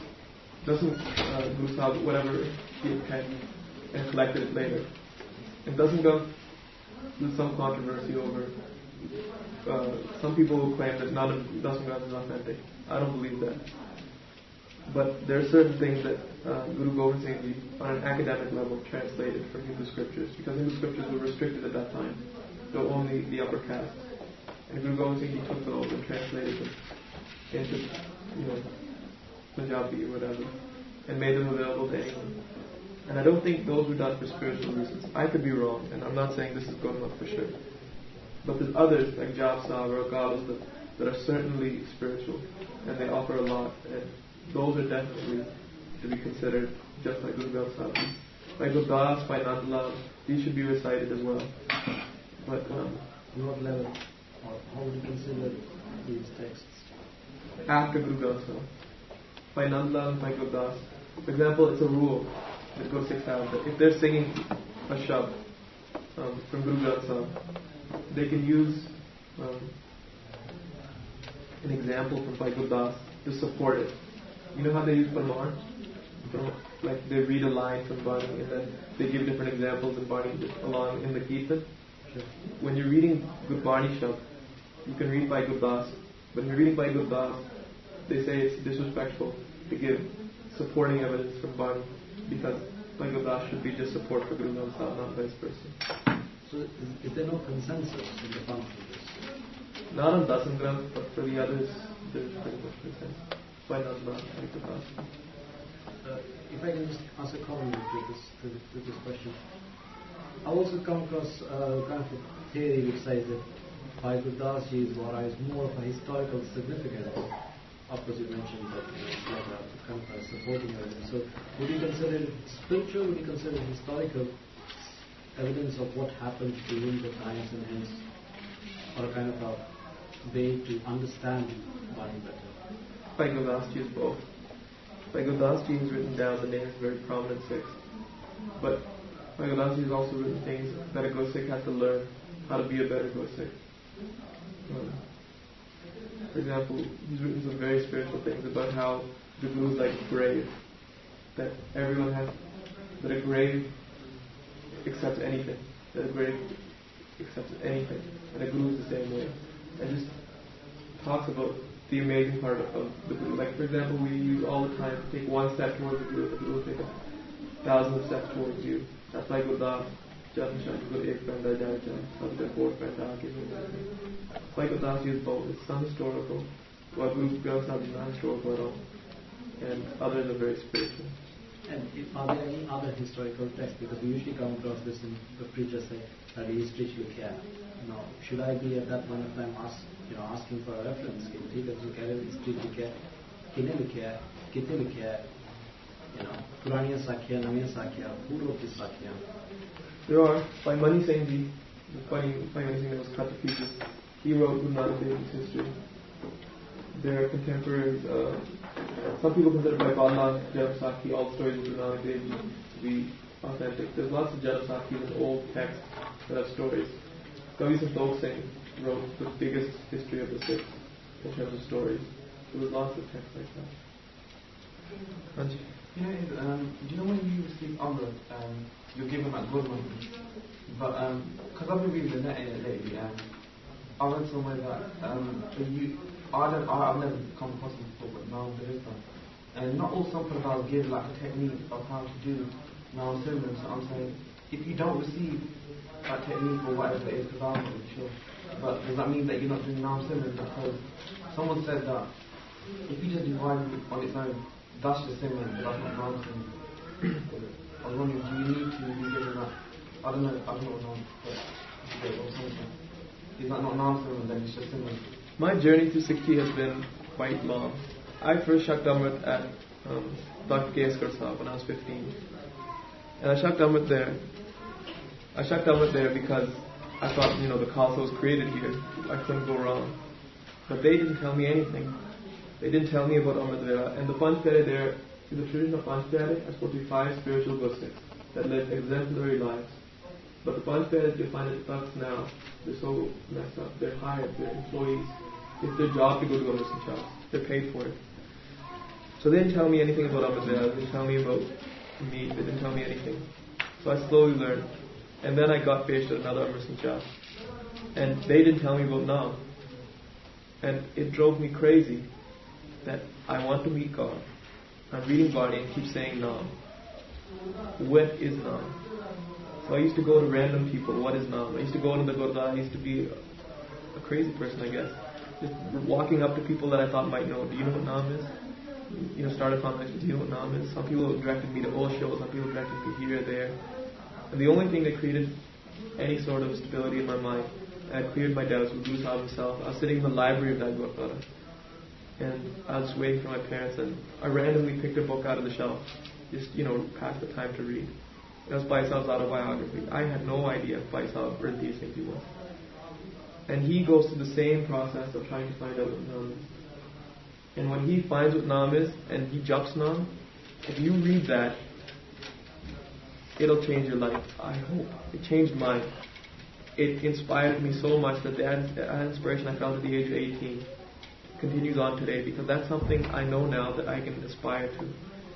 Guru Sahib, whatever he had, and collected it later. And Dasam Granth, there's some controversy over. Some people will claim that none of Dasam Granth is authentic. I don't believe that. But there are certain things that Guru Gobind Singh Ji, on an academic level, translated from Hindu scriptures, because Hindu scriptures were restricted at that time, so only the upper caste. And Guru Gobind Singh Ji took those and translated them into, Punjabi or whatever, and made them available to anyone. And I don't think those were done for spiritual reasons. I could be wrong, and I'm not saying this is good enough for sure. But there's others, like Jap Sahib or Akalas, that are certainly spiritual, and they offer a lot. And those are definitely to be considered just like Guru Granth Sahib. Like Gurdas, by Nandlal, these should be recited as well. But what level, or how would you consider these texts? After Guru Granth Sahib, by Nandlal and by Gurdas. For example, it's a rule that Guru Sikhs have that if they're singing a shabd from Guru Granth Sahib, they can use an example from Bhai Gurdas to support it. You know how they use Parmar? Like they read a line from Bani and then they give different examples in Bani along in the Kirtan. Sure. When you're reading Bani Shabd, you can read Bhai Gurdas. But when you're reading Bhai Gurdas, they say it's disrespectful to give supporting evidence from Bani, because Bhai Gurdas should be just support for Guru Granth Sahib, not vice versa. So is there no consensus in the bunch of this? Not on Dasam Granth, but for the others, there's pretty much consensus. Why not Bhai Gurdas? If I can just ask a comment to this question. I also come across kind of a theory which says that Bhai Gurdas Ji's Dwara is more of a historical significance. Of course, you mentioned that it's like a kind of a supporting evidence. So, would you consider it spiritual? Would you consider it historical evidence of what happened during the times, and hence, or a kind of a way to understand Bani better? Bhai Gurdas Ji is both. Bhai Gurdas Ji has written down the names of very prominent Sikhs, but Bhai Gurdas Ji has also written things that a Gursikh has to learn how to be a better Gursikh. For example, he's written some very spiritual things about how the Guru is like a grave, that everyone has, that a grave accepts anything, that a grave accepts anything, and a Guru is the same way. And just talks about the amazing part of the Guru. Like, for example, we use all the time to take one step towards the Guru will take 1,000 steps towards you. That's like Gurdas. Bhai Gurdas Ji is both. It's some historical, while Guru Granth Sahib is not historical at all, and others are very spiritual. And are there any other historical texts? Because we usually come across this in the preachers say that he is spiritually care. Now, should I be at that point of time asking for a reference? Puraniya Sakhya, Namiya Sakhya, Purvoti Sakhya. There are. By Mani Singh Ji, the funny Mani Singh that was cut to pieces, he wrote Guru Nanak Dev Ji's history. their contemporaries. Some people consider by Bala, Janamsakhi, all the stories of Guru Nanak Dev Ji to be authentic. There's lots of Janamsakhis and old texts that have stories. Kavi Santokh Singh wrote the biggest history of the Sikhs in terms of stories. So there's lots of texts like that. Anji? Do you know when you receive Amrit, you're given like good money? But, because I've been reading the net lately, I read somewhere that I've never come across it before, but now there is that. And not all Sampradayas give like a technique of how to do Naam Simran. So I'm saying, if you don't receive that technique or whatever it is, because I'm not really sure, but does that mean that you're not doing Naam Simran? Because someone said that if you just do Vaheguru on its own, that's just Simran, that's not Naam Simran. I was wondering, do you need to be given that? I don't know what Naam, but is that not Naam Simran, then it's just Simran? My journey to Sikhi has been quite long. I first shakti Amrit at Dr. K.S. Sahib when I was 15. And I shakti Amrit there. I shakti Amrit there because I thought, the Khalsa was created here. I couldn't go wrong. But they didn't tell me anything. They didn't tell me about Amrit Vela. And the Panch Pyare there, in the tradition of Panch Pyare, are supposed to be 5 spiritual Gusikhs that live exemplary lives. But the Panch Pyare, you find it thugs now. They're so messed up. They're hired. They're employees. It's their job to go to Amrit Sanchar. They're paid for it. So they didn't tell me anything about Amrit Vela. They didn't tell me about me. They didn't tell me anything. So I slowly learned. And then I got faced at another Amrit Sanchar. And they didn't tell me about Naam. And it drove me crazy that I want to meet God. I'm reading Bani and keep saying Naam. What is Naam? So I used to go to random people. What is Naam? I used to go into the Gurdwara. I used to be a crazy person, I guess. Just walking up to people that I thought might know. Do you know what Naam is? Start a conversation. Do you know what Naam is? Some people directed me to Osho. Some people directed me here, there. And the only thing that created any sort of stability in my mind, and I cleared my doubts, was Guru Sahib himself. I was sitting in the library of that Gurdwara. And I was waiting for my parents, and I randomly picked a book out of the shelf. Just, pass the time to read. It was Bhai Sahib's autobiography. I had no idea Bhai Sahib Ranveer Singh Ji was. And he goes through the same process of trying to find out what Naam is. And when he finds what Naam is, and he jumps Naam, if you read that, it'll change your life, I hope. It changed mine. It inspired me so much that that inspiration I felt at the age of 18 continues on today, because that's something I know now that I can aspire to.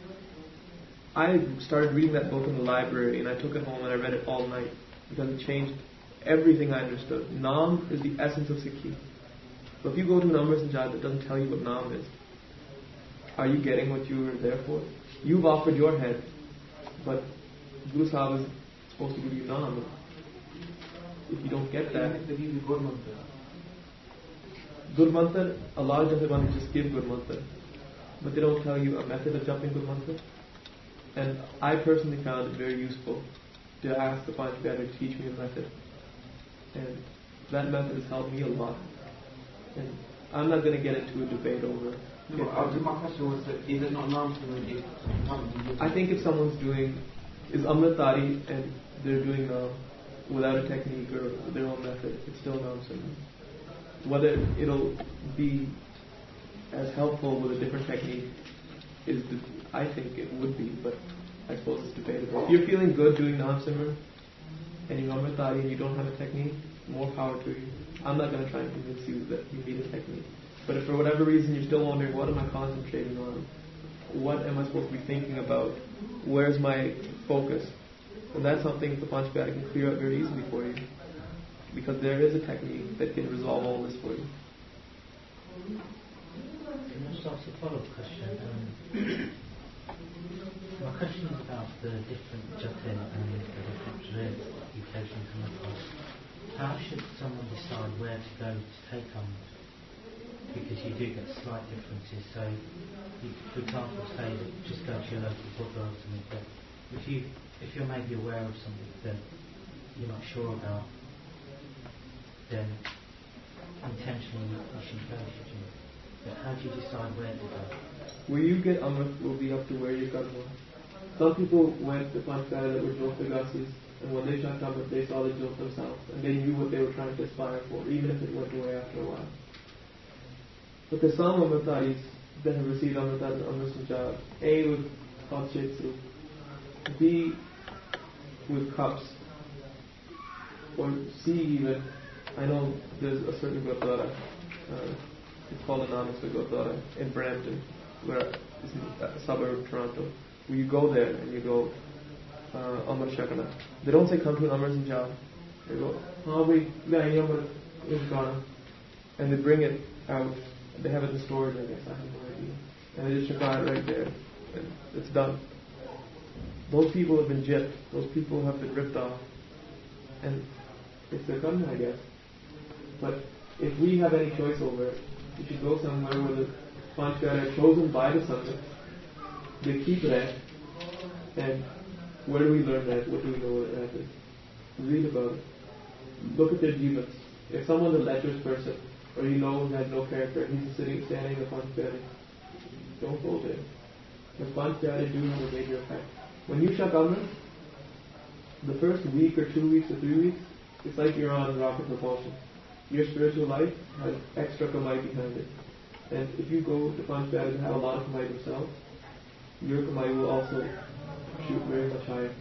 I started reading that book in the library, and I took it home and I read it all night, because it changed everything I understood. Naam is the essence of Sikhi. So if you go to an Amrit Sanchar that doesn't tell you what Naam is, are you getting what you were there for? You've offered your head, but Guru Sahib is supposed to give you Naam. If you don't get that, they give you good mantra. Good mantra, a lot of Jathebandhis just give good mantra, but they don't tell you a method of jumping good mantra. And I personally found it very useful to ask the Panch Pyare to teach me a method. And that method has helped me a lot. And I'm not going to get into a debate over. My question was, is it not Naam Simran? I think if someone's is Amritari and they're doing Naam without a technique or their own method, it's still Naam Simran. Whether it'll be as helpful with a different technique I think it would be, but I suppose it's debatable. If you're feeling good doing Naam Simran and you're Amritari and you don't have a technique, more power to you. I'm not going to try and convince you that you need a technique. But if for whatever reason you're still wondering, what am I concentrating on? What am I supposed to be thinking about? Where's my focus? And that's something the Panch Pyare can clear up very easily for you. Because there is a technique that can resolve all this for you. Can I just ask a follow-up question? My question is about the different jatin and the different traits that you occasionally come across. How should someone decide where to go to take Amrit? Because you do get slight differences. So, you, for example, say that just go to your local Gurdwara or something. But if you're maybe aware of something that you're not sure about, then intentionally you shouldn't go, should you? But how do you decide where to go? Where you get Amrit will be up to where you got one. Some people went to Panch Pyare that were Jyotagasis, and when they shot Amrit, they saw the Jyot themselves, and they knew what they were trying to aspire for, even if it went away after a while. But there's some Amritaris that have received Amrita and Amrit Sanchar. A with Panchetsu, B with cups, or C even. I know there's a certain Gurdwara, it's called Anand's Gurdwara in Brampton, where it's a suburb of Toronto, where you go there and you go Amrit Shakana. They don't say come to an Amrit Sanchar. They go, and they bring it out. They have it in storage, I guess. I have no idea. And they just shaka it right there, and it's done. Those people have been gypped. Those people have been ripped off, and it's their karma, I guess. But if we have any choice over it, we should go somewhere where the Panchkara are chosen by the Sangha. They keep that, and where do we learn that? What do we know what that is? Read about it. Look at their jivas. If someone's a lecherous person, or you know he has no character, he's just standing in the Panchkara, don't go there. The Panchkara do have a major effect. When you shak Amrit, the first week or 2 weeks or 3 weeks, it's like you're on rocket propulsion. Your spiritual life has extra kamai behind it. And if you go to Panchkara and have a lot of kamai yourself, your kamai will also shoot very much higher.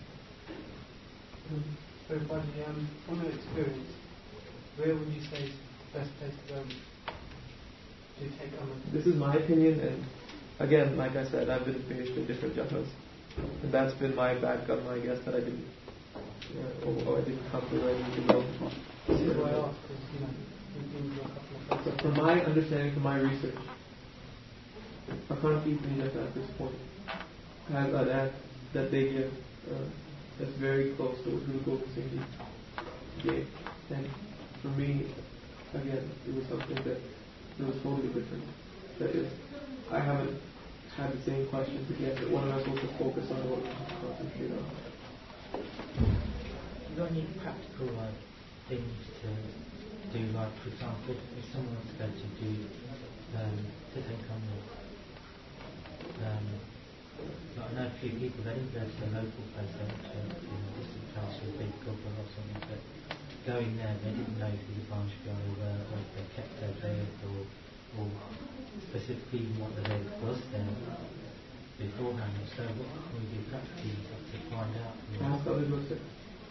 So, Baji, from your experience, where would you say is the best place to go to take Amrit? This is my opinion, and again, like I said, I've been finished in different jathas. And that's been my bad karma, I guess, that I didn't, or I didn't come to where I need to go. This is why I asked, because, you've been to a couple of places. So from my understanding, from my research, Akhand Kirtan at this point has an act that they give that's very close to what Guru Gobind Singh Ji gave. And for me, again, it was something that was totally different. That is, I haven't had the same questions again, but what am I supposed to focus on, what am I supposed to concentrate on? You got any practical things to do, like for example, if someone wants to go to do to take on I know a few people, they didn't go to a local place, they went to a distant place or a big gobble or something, but going there they didn't know who the branch guy were, or if they kept their Vedic or specifically what the Vedic was there beforehand. So what can we do practically to find out? Ask other Gursikhs.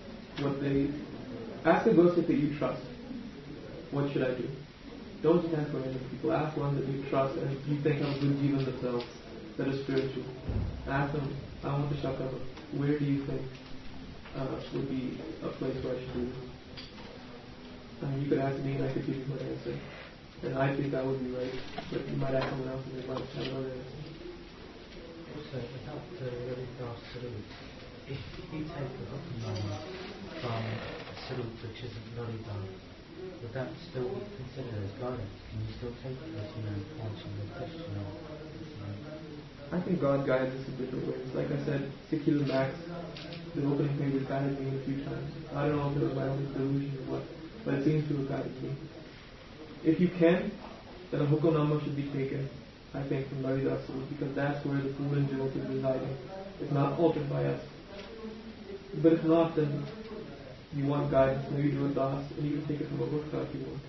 Ask a Gursikh that you trust. What should I do? Don't just ask random people. Ask one that you trust and you think have a good jivan themselves, that is spiritual. Ask them, I want to shaka. Where do you think would be a place where I should do this? You could ask me and I could give you my answer. And I think that would be right. But you might ask someone else and they might have another answer. Also, about the really fast salute, if you take a hukuman from a salute which isn't Loridan, would that still be considered as guidance? Can you still take it as, answering the question? I think God guides us in different ways. Like I said, 6 years back, the opening page has guided me a few times. I don't know if it was my own delusion or what, but it seems to have guided me. If you can, then a hukamnama should be taken, I think, from Lalidas Sarup, because that's where the food and jyot is residing. It's not altered by us. But if not, then you want guidance, maybe do a das, and you can take it from a Gurkha if you want.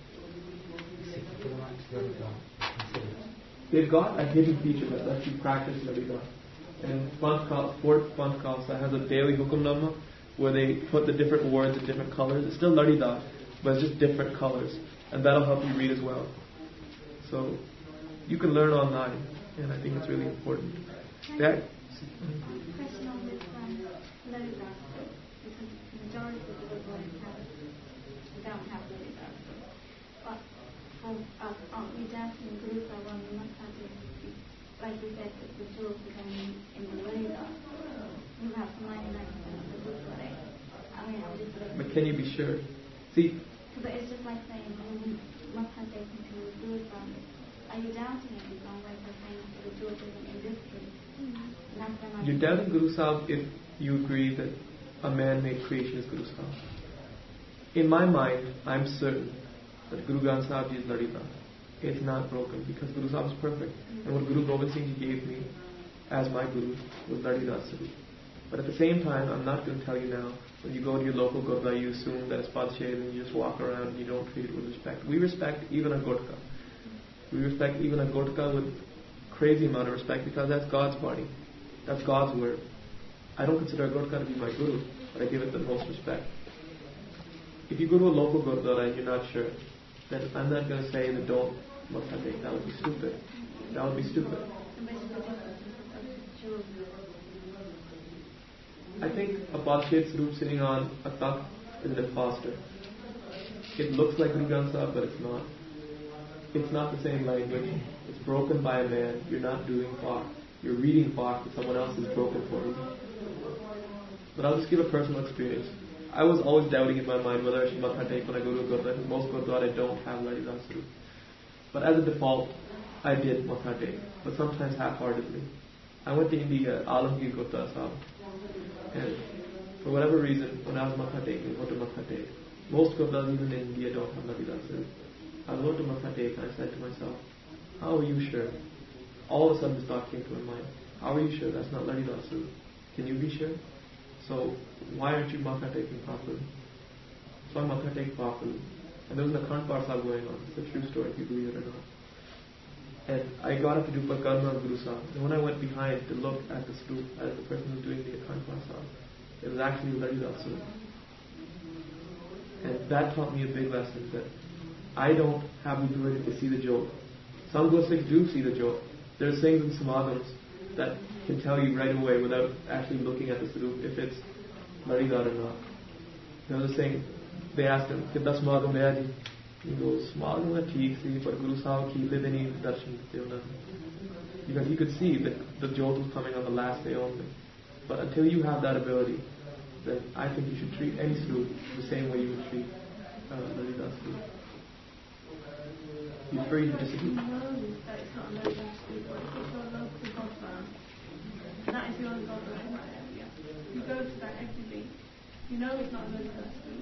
They've got a hidden feature that lets you practice Lalita. And fourth Panth Khalsa has a daily hukamnama where they put the different words in different colors. It's still Lalita, but it's just different colors. And that'll help you read as well. So you can learn online, and I think it's really important. Question on this Lalita, because the majority of the Gurdwaras don't have Lalita. But for us, aren't we dancing Guruka when we must have it, like we said, the jewels becoming in the Lalita? We have 99% of the Gurdwara. I'm just But can you be sure? See, but it's just like saying, we must have taken to the Guruka. Are you doubting it in some way by saying that the jewels isn't in this case? You're doubting Guru Sahib if you agree that a man-made creation is Guru Sahib. In my mind, I'm certain that Guru Granth Sahib Ji is Lalita. It's not broken because Guru Sahib is perfect. And what Guru Gobind Singh Ji gave me as my Guru was Lalita Sarup. But at the same time, I'm not going to tell you now, when you go to your local Gurdwara, you assume that it's Padshay and you just walk around and you don't treat it with respect. We respect even a Gurkha. We respect even a Gurkha with crazy amount of respect because that's God's body. That's God's word. I don't consider a Gurkha to be my guru, but I give it the most respect. If you go to a local Gurdwara and you're not sure, then I'm not going to say that don't matha tek. That would be stupid. That would be stupid. I think a Padshet Swarup sitting on a takht is an imposter. It looks like Guru Granth Sahib, but it's not. It's not the same language. It's broken by a man. You're not doing Pak. You're reading Pak that someone else has broken for you. But I'll just give a personal experience. I was always doubting in my mind whether I should matha tek when I go to a Gurdwara. Most Gurdwara don't have Ladida Swarup. But as a default, I did matha tek, but sometimes half-heartedly. I went to India, Alamgir Gurdwara Sahib, and for whatever reason, when I was matha taking, I went to matha tek. Most Gurdwaras even in India don't have Ladida Swarup. I went to matha tek and I said to myself, how are you sure? All of a sudden this thought came to my mind. How are you sure? That's not Ladida Swarup. Can you be sure? So why aren't you matha taking properly? So I matha take properly. And there was a Akhand Path Sahib going on. It's a true story if you believe it or not. And I got up to do Pakarma of Guru Sahib. And when I went behind to look at the Swarup, as the person who was doing the Akhand Path Sahib, it was actually Ladida Swarup. And that taught me a big lesson that I don't have the ability to see the joke. Some Gursikhs do see the joke. There are things in Samadhams that can tell you right away without actually looking at the Swarup if it's Ladida or not. There was a saying, they asked him, Kitta Samadham hai ji? He goes, Samadham hai theek si, but Guru Sahib ki le deni darshan dete ho. Because he could see that the joke was coming on the last day only. But until you have that ability, then I think you should treat any Swarup the same way you would treat Ladida Swarup. You're free to disagree. You know that it's not a local school, but if it's a local Gurdwara, that is the only Gurdwara in that area. You go to that every week. You know it's not a local school.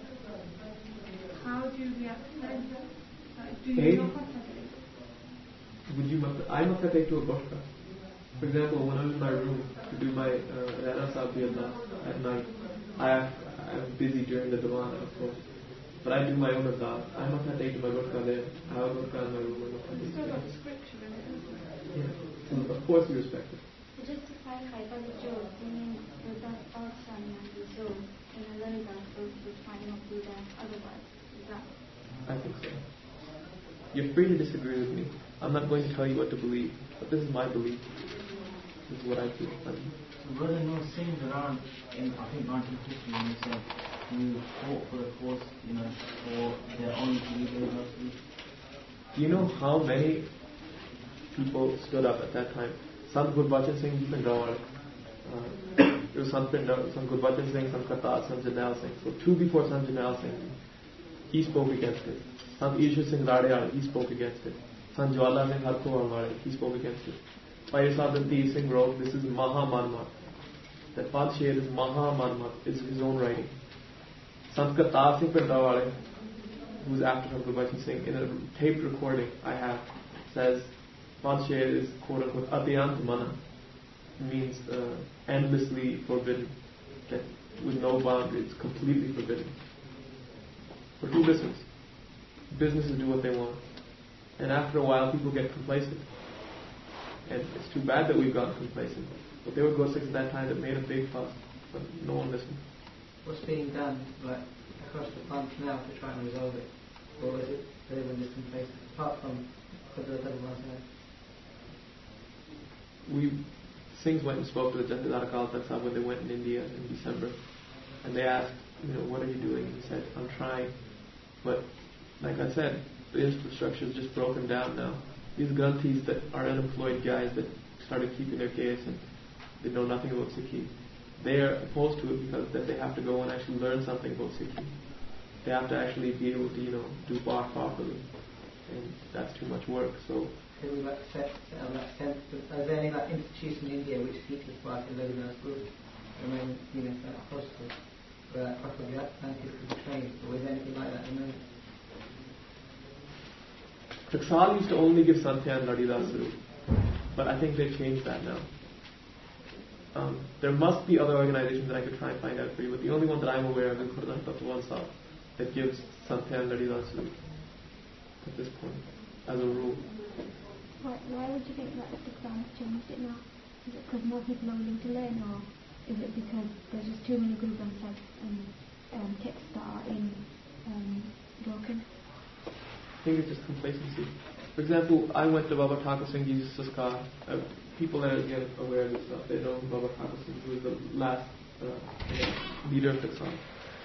How do you react to that? Like, do you not contact it? Would you I matha take to a Gurkha. For example, when I'm in my room to do my Rana Sahib at night, I'm busy during the Diwan, of course. But I do my own adab. I matha take to my Gurkha there. I have a Gurkha in my room. It's still got the scripture in it, isn't it? Yeah. And of course we respect it. Just to clarify for the joke, you mean that also and the joke in a Ladida Swarup would try not to do that otherwise? Is that? I think so. You're free to disagree with me. I'm not going to tell you what to believe, but this is my belief. This is what I feel. Were there no scenes around in, I think, 1950 when you said you fought for the cause, for their own university? Do you know how many people stood up at that time? Sant Gurbachan Singh ji Pandrawal. There was Sant Gurbachan Singh, Sant Kartar, Sant Janal Singh. So two before Sant Janal Singh, he spoke against it. Sant Ishwar Singh Radeyal, he spoke against it. Sant Jwala Singh Harkowal, he spoke against it. Bhai Sadhanti Singh wrote, this is Maha Manmat. That Padshet is Maha Manmat. It's his own writing. Sant Kartar Singh Pandrawal, who's after Sant Gurbachan Singh, in a taped recording I have, says Padshet is quote unquote Atyant Mana. Means endlessly forbidden. That with no boundaries, completely forbidden. For two reasons. Businesses do what they want. And after a while people get complacent. And it's too bad that we've gotten complacent. But there were Gursikhs at that time that made a big fuss, but no one listened. What's being done, across the front now to try and resolve it? Or is it that everyone just complacent? Apart from the other ones Singhs went and spoke to the Jathdar Akal Takht Sahib when they went in India in December. And they asked, what are you doing? And he said, I'm trying. But, like I said, the infrastructure is just broken down now. These Granthis that are unemployed guys that started keeping their case and they know nothing about Sikhi, they are opposed to it because that they have to go and actually learn something about Sikhi. They have to actually be able to, do Bach properly. And that's too much work. So, can we accept are there any institutions in India which teach us Bach and Ladida Swarup? And then, possible where possibly that scientists could be trained, or is anything like that at the moment? Taksal used to only give Santya and Ladida Swarup, but I think they've changed that now. There must be other organizations that I could try and find out for you, but the only one that I'm aware of is Khurdan Tatwan Sahib that gives Santya and Ladida Swarup at this point, as a rule. Why would you think that Islam has changed it now? Is it because more people are willing to learn, or is it because there's just too many group websites and texts that are broken? I think it's just complacency. For example, I went to Baba Thakur Singh Ji's Saskar. People that are again aware of this stuff, they know Baba Thakur Singh, who was the last leader of Islam.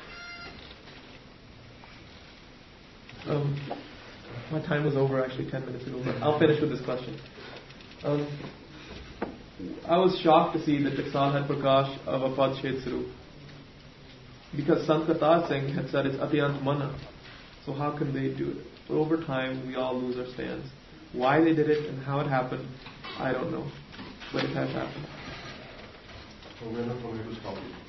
My time was over actually 10 minutes ago, but I'll finish with this question. I was shocked to see that Iqsal had Prakash of Apad Shed Sarup, because Sant Kartar Singh had said it's Atyant Mana. So how can they do it? But over time, we all lose our stands. Why they did it and how it happened, I don't know. But it has happened. So we're not going to stop it.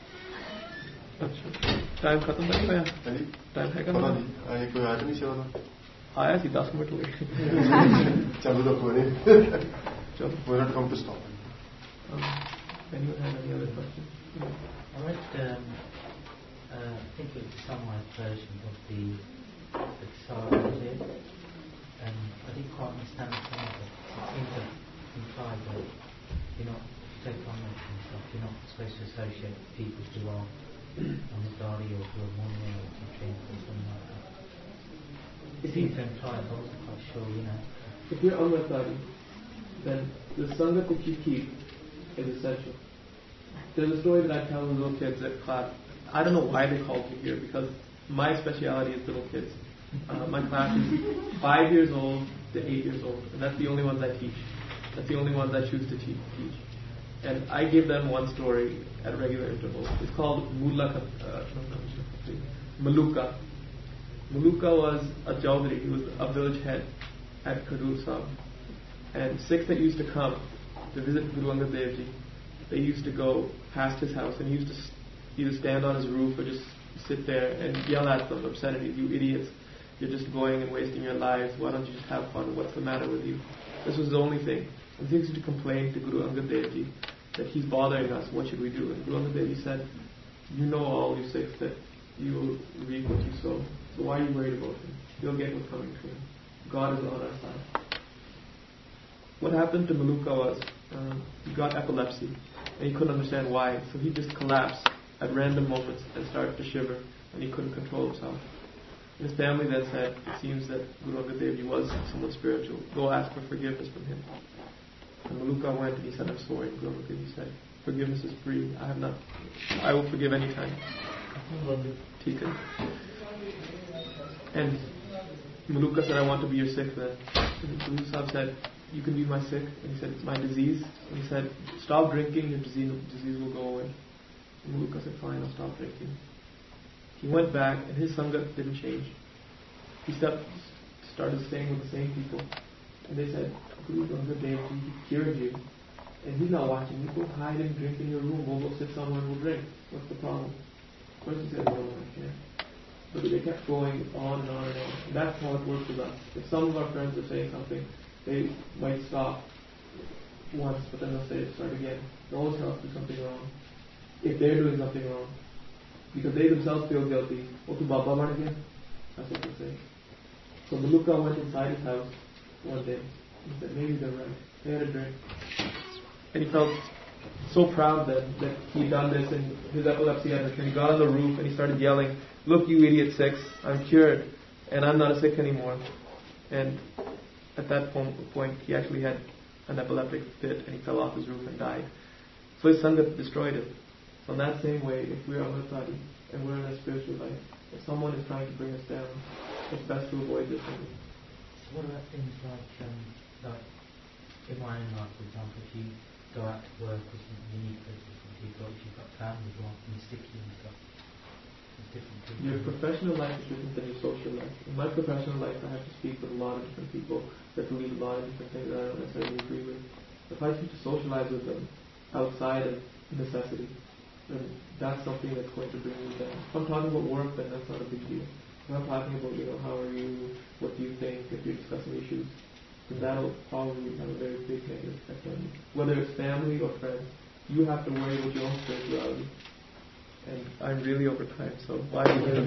Time खत्म नहीं हुआ time है पता नहीं आगे कोई आया नहीं सेवा आया थी 10 मिनट हो गए चलो तो कोई नहीं चलो we're not going to stop it. Anyone have any other questions? I read think it was a summarised version of the Qasar idea, and I didn't quite understand some of it. It seemed to imply that you're not, take comments and stuff, you're not supposed to associate people who are on the Dari or who are Monia or something or something like that. It seemed to imply, but I wasn't quite sure, you know. If you're on the Dari, then the Sangat that you keep is essential. There's a story that I tell the little kids at class. I don't know why they called me here, because my speciality is little kids. My class is 5 years old to 8 years old, and that's the only ones I teach. That's the only ones I choose to teach. And I give them one story at regular intervals. It's called Maluka. Maluka was a Chaudhry. He was a village head at Khadur Sahib. And Sikhs that used to come to visit Guru Angad Dev Ji, they used to go past his house, and he used to either stand on his roof or just sit there and yell at them obscenities. You idiots, you're just going and wasting your lives. Why don't you just have fun? What's the matter with you? This was the only thing. And Sikhs used to complain to Guru Angad Dev Ji that he's bothering us. What should we do? And Guru Angad Dev Ji said, you know all you Sikhs that you will reap what you sow. So why are you worried about him? You'll get what's coming to him. God is on our side. What happened to Maluka was he got epilepsy and he couldn't understand why. So he just collapsed at random moments and started to shiver, and he couldn't control himself. And his family then said, it seems that Guru Angad Dev Ji was someone spiritual. Go ask for forgiveness from him. And Maluka went and he said, I'm sorry. And Guru Angad Dev Ji said, forgiveness is free. I will forgive any time. And Maluka said, I want to be your Sikh then. And Guru Sahib said, you can be my Sikh. And he said, it's my disease. And he said, stop drinking, your disease will go away. And Maluka said, fine, I'll stop drinking. He went back and his Sangat didn't change. He started staying with the same people. And they said, Guru Angad Dev Ji, he cured you. And he's not watching. You go hide and drink in your room. We'll go sit somewhere and we'll drink. What's the problem? First he said, no, I can't. But they kept going on and on and on. And that's how it works with us. If some of our friends are saying something, they might stop once, but then they'll say, start again. They always have to do something wrong. If they're doing something wrong. Because they themselves feel guilty. Oh, to Baba man again? That's what they say. So Maluka went inside his house one day. He said, maybe they're right. They had a drink. And he felt so proud that he'd done this, and his epilepsy had returned. He got on the roof and he started yelling, look you idiot Sikhs, I'm cured and I'm not a Sikh anymore. And at that point he actually had an epileptic fit and he fell off his roof and died. So his Sangat destroyed him. So in that same way, if we're Amritari and we're in a spiritual life, if someone is trying to bring us down, it's best to avoid this thing. So what about things like in my own life, for example, if you go out to work or something, you need to go to different people, if you've got family who aren't going to stick you and stuff. Your professional life is different than your social life. In my professional life, I have to speak with a lot of different people that believe a lot of different things that I don't necessarily agree with. If I choose to socialize with them outside of necessity, then that's something that's going to bring me down. If I'm talking about work, then that's not a big deal. If I'm talking about, how are you, what do you think, if you're discussing issues, then that'll probably have a very big negative effect on you. Whether it's family or friends, you have to worry about your own spirituality. And I'm really over time, so why do you You've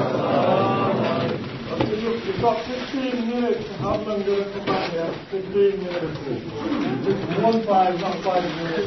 got 15 minutes. How long do you come back here? 15 minutes. 1 5, not 5 minutes.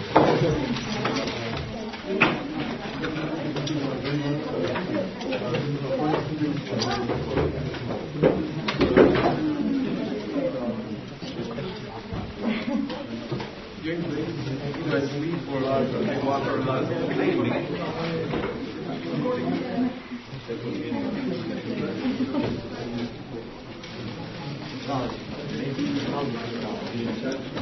Charge.